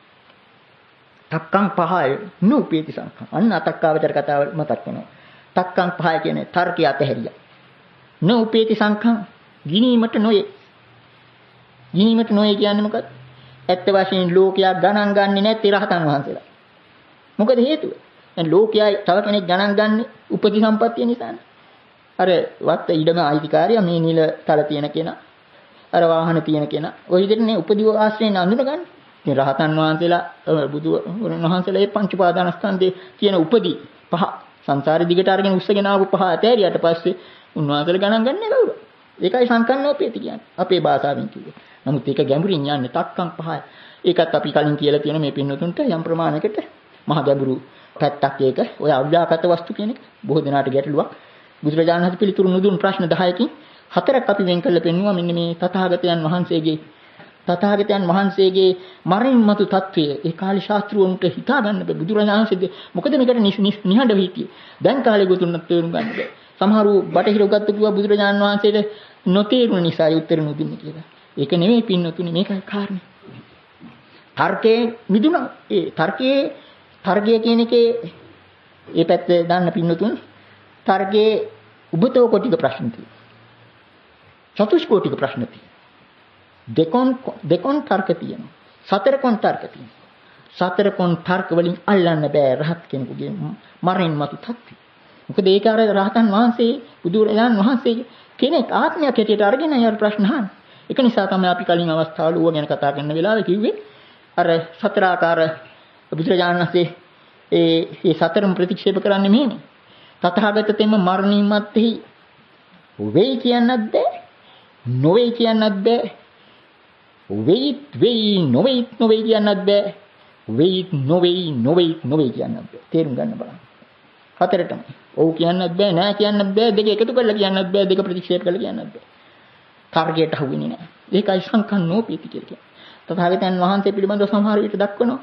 තක්කං පහය නූපේති සංඛං. අන්න අතක්කාවචර කතාව මතක් වෙනවා. තක්කං පහය කියන්නේ තර්කය අතහැරියා. නූපේති සංඛං ගිනීමට නොයේ. ගිනීමට නොයේ කියන්නේ මොකක්ද? ඇත්ත වශයෙන් ලෝකයා ගණන් ගන්නේ නැති රහතන් වහන්සේලා. මොකද හේතුව? දැන් ලෝකයා තව කෙනෙක් ගණන් ගන්නේ උපති සම්පත්තිය නිසානේ. අර වත් ඉඩම අයිතිකාරය මේ නිල තල තියෙන කෙනා අර වාහන තියෙන කෙනා ඔය විදිහටනේ උපදිව ආශ්‍රයෙන් අඳුනගන්නේ. ඉතින් රහතන් වහන්සේලා බුදු වහන්සේලා මේ පංච පාදානස්කන්ධේ තියෙන උපදි පහ සංසාරේ දිගට අරගෙන උස්සගෙන ආපු පහ ඇතෑරියට පස්සේ උන්වහන්සේලා ගණන් ගන්නේ කවුරු? ඒකයි සංකන්නෝපේති කියන්නේ. අපේ භාෂාවෙන් කිව්වේ. නමුත් ඒක ගැඹුරින් යන්නේ තක්කම් පහයි. ඒකත් අපි කලින් කියලා තියෙන මේ පින්නතුන්ට යම් ප්‍රමාණයකට මහ ගැඹුරු පැත්තක් ඒක. ඔය අව්‍යාකත වස්තු කියන එක බොහෝ දෙනාට ගැටලුවක්. බුදුරජාණන් වහන්සේ පිළිතුරු නුදුන් ප්‍රශ්න දහයකින් හතරක් අපි වෙන් කරලා පෙන්වුවා මෙන්න මේ තථාගතයන් වහන්සේගේ තථාගතයන් වහන්සේගේ මරින් මතු තත්වය ඒ කාලේ ශාස්ත්‍රවන්ට හිතා ගන්න බෑ. බුදුරජාණන් වහන්සේ මොකද මේකට නිහඬව හිටියේ. දැන් කාලේ ගොතුන්නත් තේරුම් ගන්න බෑ. සමහරු බටහිර උගත්තු කිව්වා බුදුරජාණන් වහන්සේට නොතේරුණ නිසා උත්තර නොදුන්නේ කියලා. ඒක නෙමෙයි පින්නතුනි මේකයි කාරණේ. තර්කයේ මිදුණා. ඒ තර්කයේ තර්කය කියන එකේ ඒ පැත්තේ දාන්න පින්නතුනි තර්කයේ උබතෝ කොටික ප්‍රශ්න තියෙනවා. චතුෂ්කෝටික ප්‍රශ්න තියෙනවා. දෙකොන් දෙකොන් තර්ක තියෙනවා. සතර කොන් තර්ක තියෙනවා. සතර කොන් තර්ක වලින් අල්ලන්න බෑ රහත් කෙනෙකුගේ මරණින් මතු තත්ත්වය. මොකද ඒක අර රහතන් වහන්සේ බුදුරජාණන් වහන්සේ කෙනෙක් ආත්මයක් හැටියට අරගෙන යන ප්‍රශ්න අහන. ඒක නිසා තමයි අපි කලින් අවස්ථාවල ඌව ගැන කතා කරන වෙලාවේ කිව්වේ අර සතර ආකාර බුදුරජාණන් වහන්සේ ඒ මේ සතරම ප්‍රතික්ෂේප කරන්නේ මෙහෙම. තථාගත තෙම මරණින් මත්තේ වෙයි කියන්නත් බෑ. නොවේ කියන්නත් බෑ. වෙයි වෙයි නොවේ නොවේ කියන්නත් බෑ. වෙයි නොවේ නොවේ නොවේ කියන්නත් බෑ. තේරුම් ගන්න බලන්න. හතරටම. ඔව් කියන්නත් බෑ නෑ කියන්නත් බෑ දෙක එකතු කරලා කියන්නත් බෑ දෙක ප්‍රතික්ෂේප කරලා කියන්නත් බෑ. ටාර්ගට් අහුවෙන්නේ නෑ. ඒකයි සංකන්නෝපීති කියලා කියන්නේ. තථාගතයන් වහන්සේ පිළිබඳව සමහර විට දක්වනවා.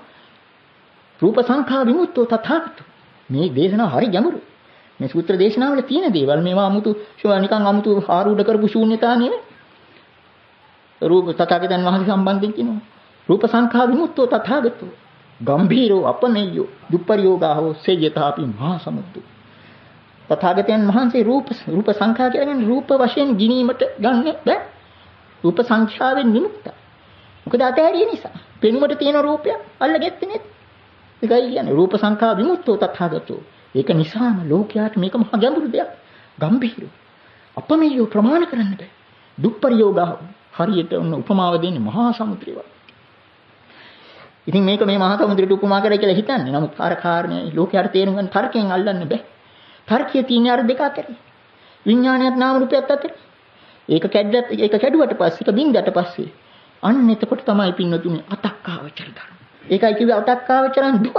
රූප සංඛා විමුක්තෝ තථාගතෝ. මේ දේශනාව හරි ගැඹුරුයි. මේ සූත්‍ර දේශනාවල තියෙන දේවල් මේවා 아무තු නිකන් 아무තු ආරූඪ කරපු ශූන්‍යතා නෙමෙයි. රූප තථාගතයන් වහන්සේ සම්බන්ධයෙන් කියනවා. රූප සංඛා විමුක්තෝ තථාගතෝ. ගම්භීරෝ අපමෙය්‍යෝ දුප්පරියෝගාහෝ සේයතාපි මහා සමුද්දු. තථාගතයන් වහන්සේ රූප රූප සංඛ්‍යා කියන්නේ රූප වශයෙන් ගිනීමට ගන්න බෑ. රූප සංඛ්‍යාවෙන් විමුක්තයි. මොකද අතහැරිය නිසා. පෙනුමට තියෙන රූපය අල්ලගෙත්තේ නේද? ඒකයි කියන්නේ රූප සංඛ්‍යා විමුක්තෝ තථාගතෝ. ඒක නිසාම ලෝකයාට මේක මහා ගැඹුරු දෙයක්. ගම්භීර. අපමෙය්‍යෝ ප්‍රමාණ කරන්න බෑ. දුප්පරියෝගා හරියට ඔන්න උපමාව දෙන්නේ මහා සමුද්‍රය වගේ. ඉතින් මේක මේ මහා සමුද්‍රයට උපමා කරලා කියලා හිතන්නේ. නමුත් අර කාරණේ ලෝකයාට තේරුම් ගන්න තර්කයෙන් අල්ලන්න බෑ. තර්කයේ තියෙන අර දෙක අතරේ. විඥානයත් නාම රූපයත් අතරේ. ඒක කැඩලා ඒක කැඩුවට පස්සේ ඒක බින්දට පස්සේ අන්න එතකොට තමයි පින්නතුනේ අතක්කාවචර ධර්ම. ඒකයි කිව්වේ අතක්කාවචරන් දුක.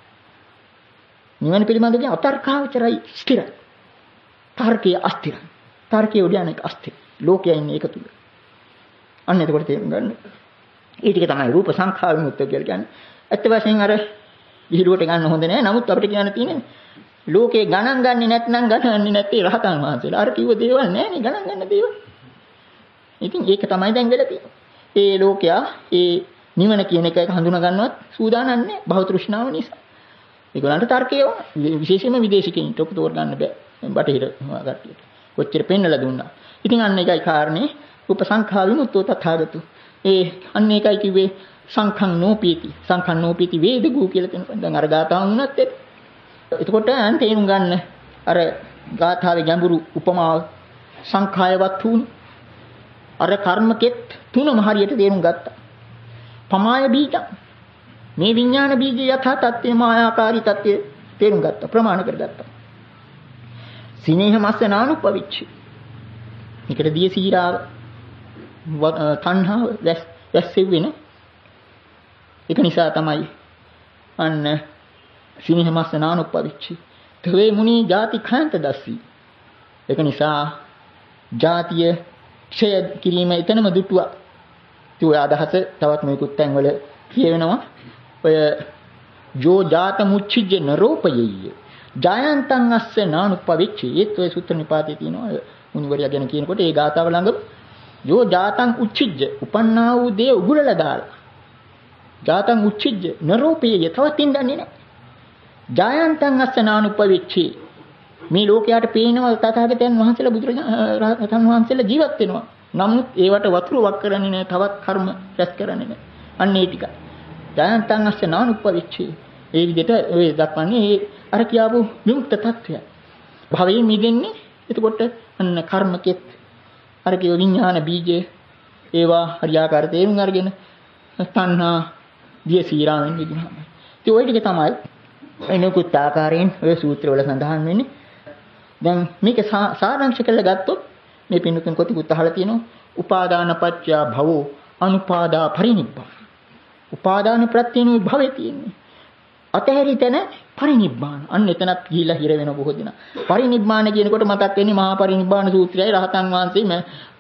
නිවන පිළිබඳව අතර්කාවචරයි ස්ථිරයි. තර්කයේ අස්ථිරයි. තර්කයේ උඩයන් එක අස්ථිර. ලෝකයේ ඉන්නේ ඒක තුල. අන්න එතකොට තේරුම් ගන්න. ඒ ටික තමයි රූප සංඛාර විමුක්ත කියලා කියන්නේ. ඇත්ත වශයෙන් අර විහිළුවට ගන්න හොඳ නෑ. නමුත් අපිට කියන්න තියෙන්නේ ලෝකේ ගණන් ගන්නේ නැත්නම් ගණන්නේ නැත්තේ රහතන් වහන්සේලා. අර කිව්ව දේවල් නෑනේ ගණන් ගන්න දේවල්. ඉතින් ඒක තමයි දැන් වෙලා තියෙන්නේ. ඒ ලෝකයා ඒ නිවන කියන එක හඳුනා ගන්නවත් සූදානම් නැහැ භව තෘෂ්ණාව නිසා. ඒගොල්ලන්ට තර්කය විශේෂයෙන්ම විදේශිකයින්ට ඔක තෝර ගන්න බෑ. බටහිර කට්ටියට. කොච්චර පෙන්නලා දුන්නා. ඉතින් අන්න ඒකයි කාරණේ උපසංඛා විමුක්තෝ තථාගතු. ඒ අන්න ඒකයි කිව්වේ සංඛං නෝපීති. සංඛං නෝපීති වේදගු කියලා කියනවා. දැන් අර ගාථාව වුණත් ඒක. එතකොට අන් තේරුම් ගන්න අර ගාථාවේ ගැඹුරු උපමාව සංඛායවත් වුණ අර කර්මකෙත් තුනම හරියට තේරුම් ගත්තා. පමාය බීජ මේ විඥාන බීජය යථා තත්ත්වේ මායාකාරී තත්ත්වය තේරුම් ගත්තා ප්‍රමාණ කරගත්තා. සිනේහ මස්ස නානුපවිච්චි. මේකට දිය සීරාව තණ්හාව දැස්සෙවෙන. ඒක නිසා තමයි අන්න සිනේහ මස්ස නානුපවිච්චි. තවේ මුනි ಜಾති khant දස්සි. ඒක නිසා ಜಾතිය ක්ෂය කිරීම එතනම දුටුවා. ඒ අදහස තවත් මේකුත් තැන්වල කියවෙනවා. ඔය ජෝ ජාත මුච්චිජ්ජ නරෝපයෙය. ජයන්තං අස්ස නානුපවිච්චි. ඒත් ඔය සූත්‍ර නිපාතේ තියෙනවා. මුනිවරයා ගැන කියනකොට ඒ ගාථාව ළඟම ජෝ ජාතං උච්චිජ්ජ උපන්නා වූ දේ උගුරලා දාලා. ජාතං උච්චිජ්ජ නරෝපයෙය තවත් ඉඳන්නේ නැහැ. ජයන්තං අස්ස නානුපවිච්චි. මේ ලෝකයට පේනවා තථාගතයන් වහන්සේලා බුදුරජාණන් වහන්සේලා ජීවත් වෙනවා. නමුත් ඒවට වතුර වක් කරන්නේ නැහැ. තවත් කර්ම රැස් කරන්නේ නැහැ. අන්න ඒ ටික. ජයන්තං අස්ස නානුපවිච්චි. ඒ විදිහට ඔය දක්වන්නේ ඒ අර කියාපු විමුක්ත tattya. භවයෙන් මිදෙන්නේ. එතකොට අන්න කර්මකෙත් අර කිය විඥාන බීජේ ඒවා හරියාකාර තේරුම් අරගෙන තණ්හා දිය සීරාවෙන් මිදුණා. ඉතින් ওই ටික තමයි එනකුත් ආකාරයෙන් ඔය සූත්‍රවල සඳහන් වෙන්නේ. දැන් මේක සාරාංශ කරලා ගත්තොත් මේ පින්නුතුන් කොටිකුත් අහලා තියෙනවා. උපාදාන පත්‍ය භවෝ අනුපාදා පරිනිබ්බාන. උපාදාන ප්‍රත්‍යනු භවයේ තියෙන්නේ. අතහැරි තැන පරිනිබ්බාන. අන්න එතනත් ගිහිලා හිර වෙන බොහෝ දෙනා. පරිනිබ්බාන කියනකොට මතක් වෙන්නේ මහා පරිනිබ්බාන සූත්‍රයයි රහතන් වහන්සේම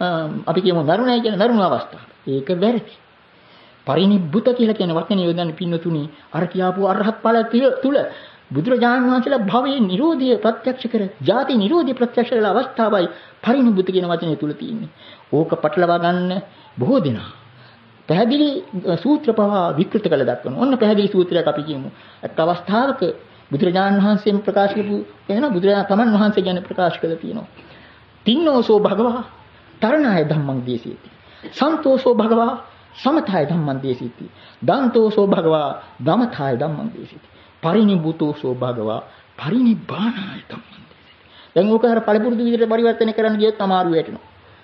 අපි කියමු මරුණයි කියන මරුණ අවස්ථාව. ඒක වැරදි. පරිනිබ්බුත කියලා කියන වචනේ යොදන්නේ පින්නතුණි අර කියාපු අරහත් ඵල තුල බුදුරජාණන් වහන්සේලා භවයේ නිරෝධය ප්‍රත්‍යක්ෂ කර, ජාති නිරෝධය ප්‍රත්‍යක්ෂ කළ අවස්ථාවයි පරිනිබ්බුත කියන වචනේ තුල තියෙන්නේ. ඕක පටලවා ගන්න බොහෝ දෙනා. පැහැදිලි සූත්‍ර පවා විකෘත කළ දක්වනවා. ඔන්න පැහැදිලි සූත්‍රයක් අපි කියමු. එක් අවස්ථාවක බුදුරජාණන් වහන්සේම ප්‍රකාශ කරපු එන බුදුරජාණන් තමන් වහන්සේ ගැන ප්‍රකාශ කළා තියෙනවා. තින්නෝසෝ භගවා තරණාය ධම්මං දේශේති. සන්තෝසෝ භගවා සමථාය ධම්මං දේශේති. දන්තෝසෝ භගවා දමථාය ධම්මං දේශේති. පරිනිබ්බුතෝසෝ භගවා පරිනිබ්බානාය ධම්මං දේශේති. දැන් ඕක අර පළපුරුදු විදිහට පරිවර්තනය කරන්න ගියොත් අමාරු වෙටනවා.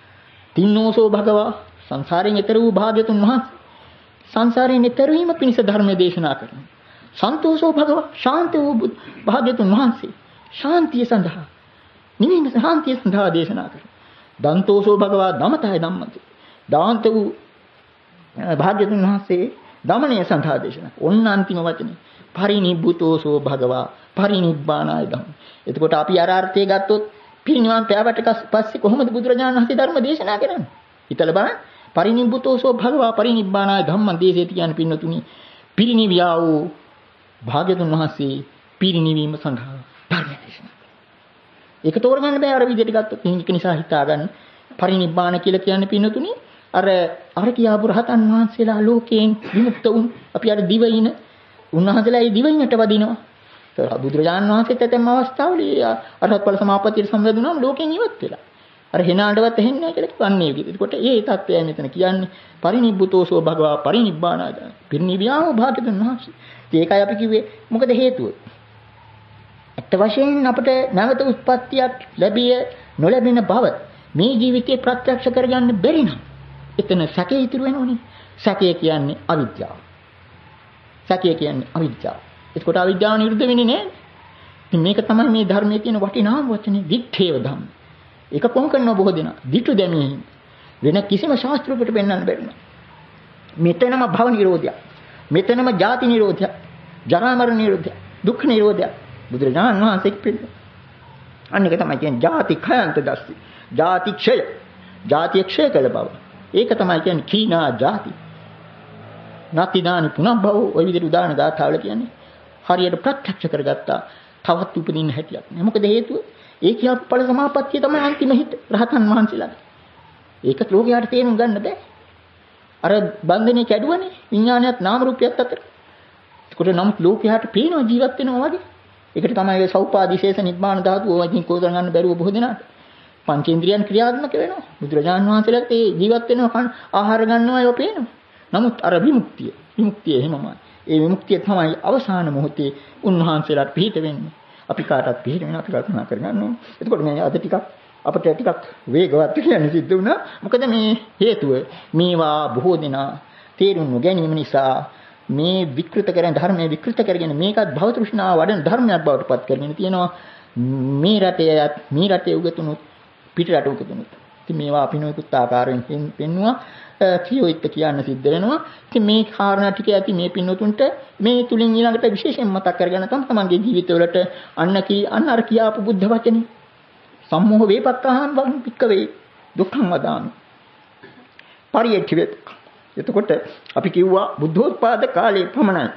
තින්නෝසෝ භගවා සංසාරයෙන් එතර වූ භාග්‍යතුන් වහන්සේ සංසාරයෙන් එතර වීම පිණිස ධර්ම දේශනා කරනවා. සන්තෝෂෝ භගව ශාන්ත වූ භාග්‍යතුන් වහන්සේ ශාන්තිය සඳහා නිවීම ශාන්තිය සඳහා දේශනා කරනවා. දන්තෝෂෝ භගව දමතය ධම්මති. දාන්ත වූ භාග්‍යතුන් වහන්සේ දමණය සඳහා දේශනා. ඔන්න අන්තිම වචනේ පරිනිබ්බුතෝසෝ භගව පරිනිබ්බානාය ධම්ම. එතකොට අපි අර අර්ථය ගත්තොත් පිරිනිවන් පෑවට පස්සේ කොහොමද බුදුරජාණන් වහන්සේ ධර්ම දේශනා කරන්නේ? හිතලා බලන්න. පරිනිබ්බුතෝසෝ භගවා පරිනිබ්බානාය ධම්මං දේශේති කියන්නේ පින්නතුනි පිරිනිවියා වූ භාග්‍යතුන් වහන්සේ පිරිනිවීම සඳහා ධර්ම දේශනා කළා. ඒක තෝරගන්න බෑ අර විදිහට ගත්තොත්. ඒක නිසා හිතා ගන්න පරිනිබ්බාන කියලා කියන්නේ පින්නතුනි අර අර කියාපු රහතන් වහන්සේලා ලෝකයෙන් විමුක්ත වුන් අපි අර දිවයින උන්වහන්සේලා ඒ දිවයිනට වදිනවා. ඒක බුදුරජාණන් වහන්සේත් ඇතැම් අවස්ථාවල අරහත් ඵල සමාපත්තියට සම්බන්ධුනම ලෝකෙන් ඉවත් වෙලා. අර හිනාඩවත් ඇහෙන්නේ නැහැ කියලා කියන්නේ. ඒකට ඒ தත්වයයි මෙතන කියන්නේ පරිනිබ්බුතෝසෝ භගවා පරිනිබ්බානාය. පිරිනිවියාම භාග්‍යවතුන් වහන්සේ. ඒකයි අපි කිව්වේ මොකද හේතුව? අත් වශයෙන් අපිට නැවත උත්පත්තියක් ලැබිය නොලැබෙන බව මේ ජීවිතේ ප්‍රත්‍යක්ෂ කරගන්න බැරි නම් එතන සැකේ ඉතුරු වෙනෝනේ. සැකේ කියන්නේ අවිද්‍යාව. සැකේ කියන්නේ අවිද්‍යාව. ඒකට අවිද්‍යාව නිරුද්ධ වෙන්නේ නැහැ. ඉතින් මේක තමයි මේ ධර්මයේ තියෙන වටිනාම වචනේ දිත්තේව ධම්ම. ඒක කොහොම කරනවා බොහෝ දෙනා. දිටු දැමීම. වෙන කිසිම ශාස්ත්‍රයකට පෙන්වන්න බැරි නෑ. මෙතනම භව නිරෝධය. මෙතනම ජාති නිරෝධය. ජරා මරණ නිරෝධය. දුක්ඛ නිරෝධය. බුදුරජාණන් වහන්සේ කිව්වා. අන්න ඒක තමයි කියන්නේ ජාති khයන්ත දස්සි. ජාති ක්ෂය. ජාති ක්ෂය කළ බව. ඒක තමයි කියන්නේ කීනා ජාති. නැතිදානි පුනබ්බව ඔය විදිහට උදාහරණ දාතාවල කියන්නේ. හරියට ප්‍රත්‍යක්ෂ කරගත්තා. තවත් උපදින්න හැටියක් නෑ. මොකද හේතුව? ඒ කියපු ඵල සමාපත්තිය තමයි අන්තිම හිත රහතන් වහන්සේලාගේ. ඒක ලෝකයට තේරුම් ගන්න බෑ. අර බන්ධනේ කැඩුවනේ විඥානයත් නාම රූපයත් අතර. ඒකට නම් ලෝකයට පේනවා ජීවත් වෙනවා වගේ. ඒකට තමයි ඒ සෞපාදිශේෂ නිබ්බාන ධාතු වලින් කෝදරන් ගන්න බැරුව බොහෝ දෙනාට. පංචේන්ද්‍රියන් ක්‍රියාත්මක වෙනවා. බුදුරජාණන් වහන්සේලාට ඒ ජීවත් වෙනවා ආහාර ගන්නවා ඒවා පේනවා. නමුත් අර විමුක්තිය විමුක්තිය එහෙමමයි. ඒ විමුක්තිය තමයි අවසාන මොහොතේ උන්වහන්සේලාට පිහිට වෙන්නේ. අපි කාටවත් පිළිහෙ වෙන අපි කල්පනා කරගන්න ඕනේ. එතකොට මේ අද ටිකක් අපිට ටිකක් වේගවත් කියන්නේ සිද්ධ වුණා. මොකද මේ හේතුව මේවා බොහෝ දෙනා තේරුම් නොගැනීම නිසා මේ විකෘත කරන ධර්මයේ විකෘත කරගෙන මේකත් භව තෘෂ්ණාව වඩන ධර්මයක් බවට පත් කරගෙන තියෙනවා. මේ රටේ මේ රටේ උගතුණුත් පිට රට උගතුණුත්. ඉතින් මේවා අපි නොයෙකුත් ආකාරයෙන් පෙන්නවා. කියොත් කියන්න සිද්ධ වෙනවා. ඉතින් මේ කාරණා ටික ඇති මේ පින්නතුන්ට මේ තුලින් ඊළඟට විශේෂයෙන් මතක් කරගෙන තම තමන්ගේ ජීවිතවලට අන්න කී අන්න අර කියාපු බුද්ධ වචනේ සම්මෝහ වේපත්තහම් වං පික්කවේ දුක්ඛං වදාමි. පරියච්ඡේද. එතකොට අපි කිව්වා බුද්ධෝත්පාද කාලයේ පමණයි.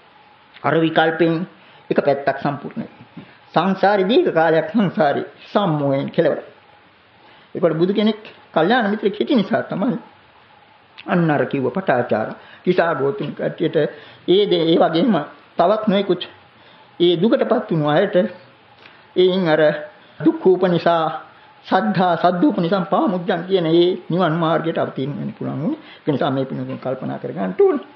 අර විකල්පෙන් එක පැත්තක් සම්පූර්ණයි. සංසාරේ දීර්ඝ කාලයක් සංසාරේ සම්මෝහයෙන් කෙලවර. ඒකට බුදු කෙනෙක් කල්යාණ මිත්‍ර කෙටි නිසා තමයි අන්න අර කිව්ව පටාචාර කිසා ගෝතුන් කට්ටියට ඒ දේ ඒ වගේම තවත් නොයෙකුත් ඒ දුකටපත් වුණු අයට ඒන් අර දුක්ඛ උපනිසා සද්ධා සද්දූපනිසම් පාමුජ්ජන් කියන ඒ නිවන් මාර්ගයට අවතීන වෙන්න පුළුවන් උනේ. ඒ නිසා මේ පිනුතුන් කල්පනා කරගන්න ඕනේ.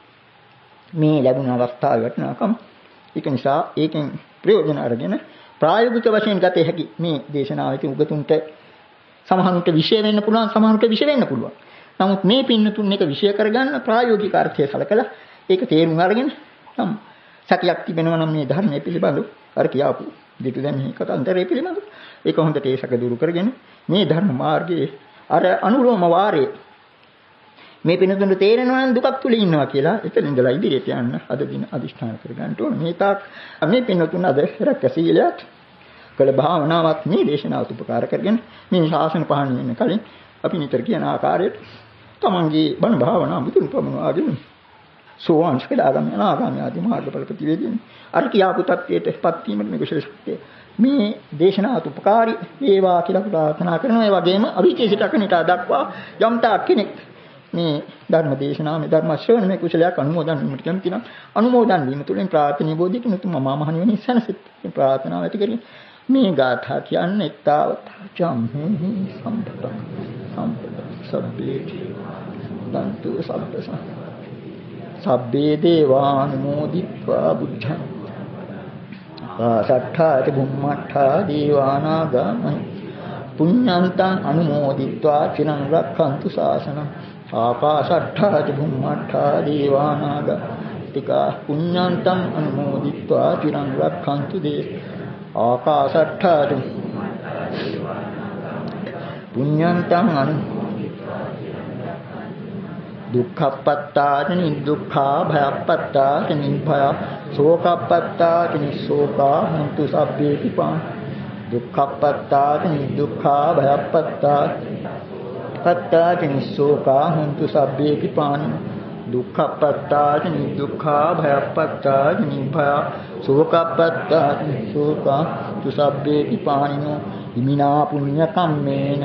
මේ ලැබුණ අවස්ථාවේ වටිනාකම. ඒක නිසා ඒකෙන් ප්‍රයෝජන අරගෙන ප්‍රායෝගික වශයෙන් ගත හැකි මේ දේශනාවේ උගතුන්ට සමහරුන්ට විශේෂ වෙන්න පුළුවන් සමහරුන්ට විශේෂ වෙන්න පුළුවන්. නමුත් මේ පින්නතුන් එක විශේෂ කරගන්න ප්‍රායෝගික අර්ථය සලකලා ඒක තේරුම් අරගෙන නම් සතියක් තිබෙනවා නම් මේ ධර්මයේ පිළිබඳව අර කියාපු දෙතු දැන් මේ කතාන්තරයේ පිළිබඳව ඒක හොඳට ඒසක දුරු කරගෙන මේ ධර්ම මාර්ගයේ අර අනුලෝම වාරයේ මේ පින්නතුන්ට තේරෙනවා නම් දුකක් තුල ඉන්නවා කියලා එතන ඉඳලා ඉදිරියට යන්න අද දින අදිෂ්ඨාන කරගන්න ඕනේ. මේ තාක් මේ පින්නතුන් අද රැකසීලයක් කළ භාවනාවක් මේ දේශනාවට උපකාර කරගෙන මේ ශාසන පහන් වෙන කලින් අපි නිතර කියන ආකාරයට තමන්ගේ බණ භාවනා මුතුන් පමනවාගෙන සෝවාන් ස්කදාගම අනාගාම ආදී මාර්ගඵල ප්‍රතිවේදීන් අර කියාපු තත්ත්වයටපත් වීමට මේ කුසල ශක්තිය මේ දේශනාවට උපකාරී වේවා කියලා ප්‍රාර්ථනා කරනවා. ඒ වගේම අවිචේසිත අකනිට දක්වා යම් තාක් කෙනෙක් මේ ධර්ම දේශනාව මේ ධර්ම ශ්‍රවණ මේ කුසලයක් අනුමෝදන් වීමට කැමති නම් අනුමෝදන් වීම තුළින් ප්‍රාර්ථනීය බෝධියකින් උතුම් මහා මහණෙනි සැනසෙත් ප්‍රාර්ථනාව ඇති කරගෙන මේ ගාථා කියන්නේ තාවත චම්හි සම්පත සම්පත සබ්බේ දන්තු සබ්බස සබ්බේ දේවානුමෝදිත්වා බුද්ධං ආසට්ඨාති බුම්මට්ඨා දේවානාගාමයි පුඤ්ඤන්තං අනුමෝදිත්වා චිරං රක්ඛන්තු ශාසනං ආකාශට්ඨාති බුම්මට්ඨා දේවානාගා තිකා පුඤ්ඤන්තං අනුමෝදිත්වා චිරං රක්ඛන්තු දේ ආකාශට්ඨාති පුඤ්ඤන්තං අනු දුක්ඛප්පත්තානි දුක්ඛා භයප්පත්තානි භය ශෝකප්පත්තානි ශෝකා හන්තු සබ්බේ පිපං දුක්ඛප්පත්තානි දුක්ඛා භයප්පත්තා පත්තානි ශෝකා හන්තු සබ්බේ පිපං දුක්ඛප්පත්තානි දුක්ඛා භයප්පත්තානි භය ශෝකප්පත්තානි ශෝකා හන්තු සබ්බේ පිපං ඉමිනා පුඤ්ඤ කම්මේන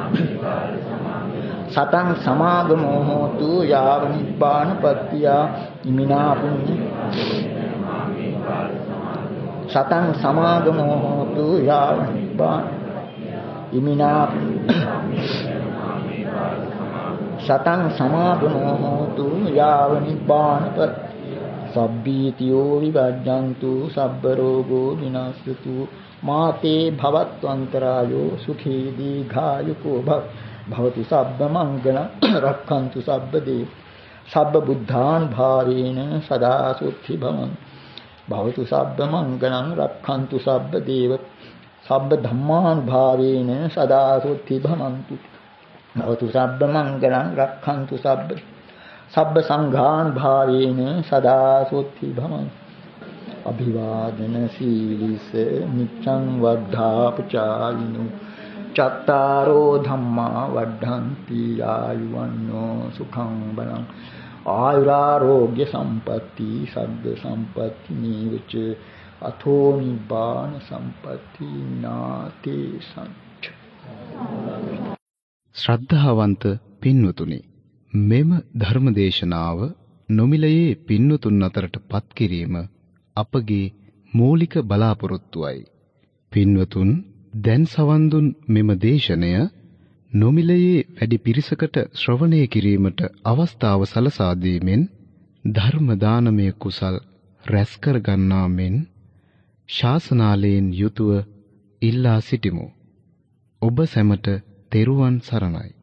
සතං සමාගමෝ හෝතු යාව නිබ්බානපත්තිය ඉමිනා පුඤ්ඤ සතං සමාගමෝ හෝතු යාව නිබ්බාන ඉමිනා සතං සමාගමෝ හෝතු යාව නිබ්බානප සබ්බීතියෝ විවජ්ජන්තු සබ්බ රෝගෝ විනාශතු මාතේ භවත්වන්තරායෝ සුඛී දීඝායුකෝ භව භවතු සබ්බ මංගලං රක්ඛන්තු සබ්බ දේ සබ්බ බුද්ධාන් භාවේන සදා සුඛී භවං භවතු සබ්බ මංගලං රක්ඛන්තු සබ්බ දේව සබ්බ ධම්මාන් භාවේන සදා සුඛී භවන්තු භවතු සබ්බ මංගලං රක්ඛන්තු සබ්බ සබ්බ සංඝාන් භාවේන සදා සුඛී භවං අභිවාදන සීලිස නිච්ඡං වද්ධාපචායිනෝ චත්තාරෝ ධම්මා වද්ධන්ති ආයුවන්නෝ සුඛං බලං ආයුරාෝග්‍ය සම්පatti සග්ග සම්පatti නීවච අතෝ නිබ්බාන සම්පatti නාතේ සංච. ශ්‍රද්ධාවන්ත පින්වතුනි, මෙම ධර්මදේශනාව නොමිලයේ පින්වතුන් අතරට පත් කිරීම අපගේ මූලික බලාපොරොත්තුවයි. පින්වතුන් දැන් සවන් දුන් මෙම දේශනය නොමිලයේ වැඩි පිරිසකට ශ්‍රවණය කිරීමට අවස්ථාව සලසා දීමෙන් ධර්ම දානමය කුසල් රැස් කර ගන්නා මෙන් ශාසනාලයෙන් යුතුව ඉල්ලා සිටිමු. ඔබ සැමට තෙරුවන් සරණයි.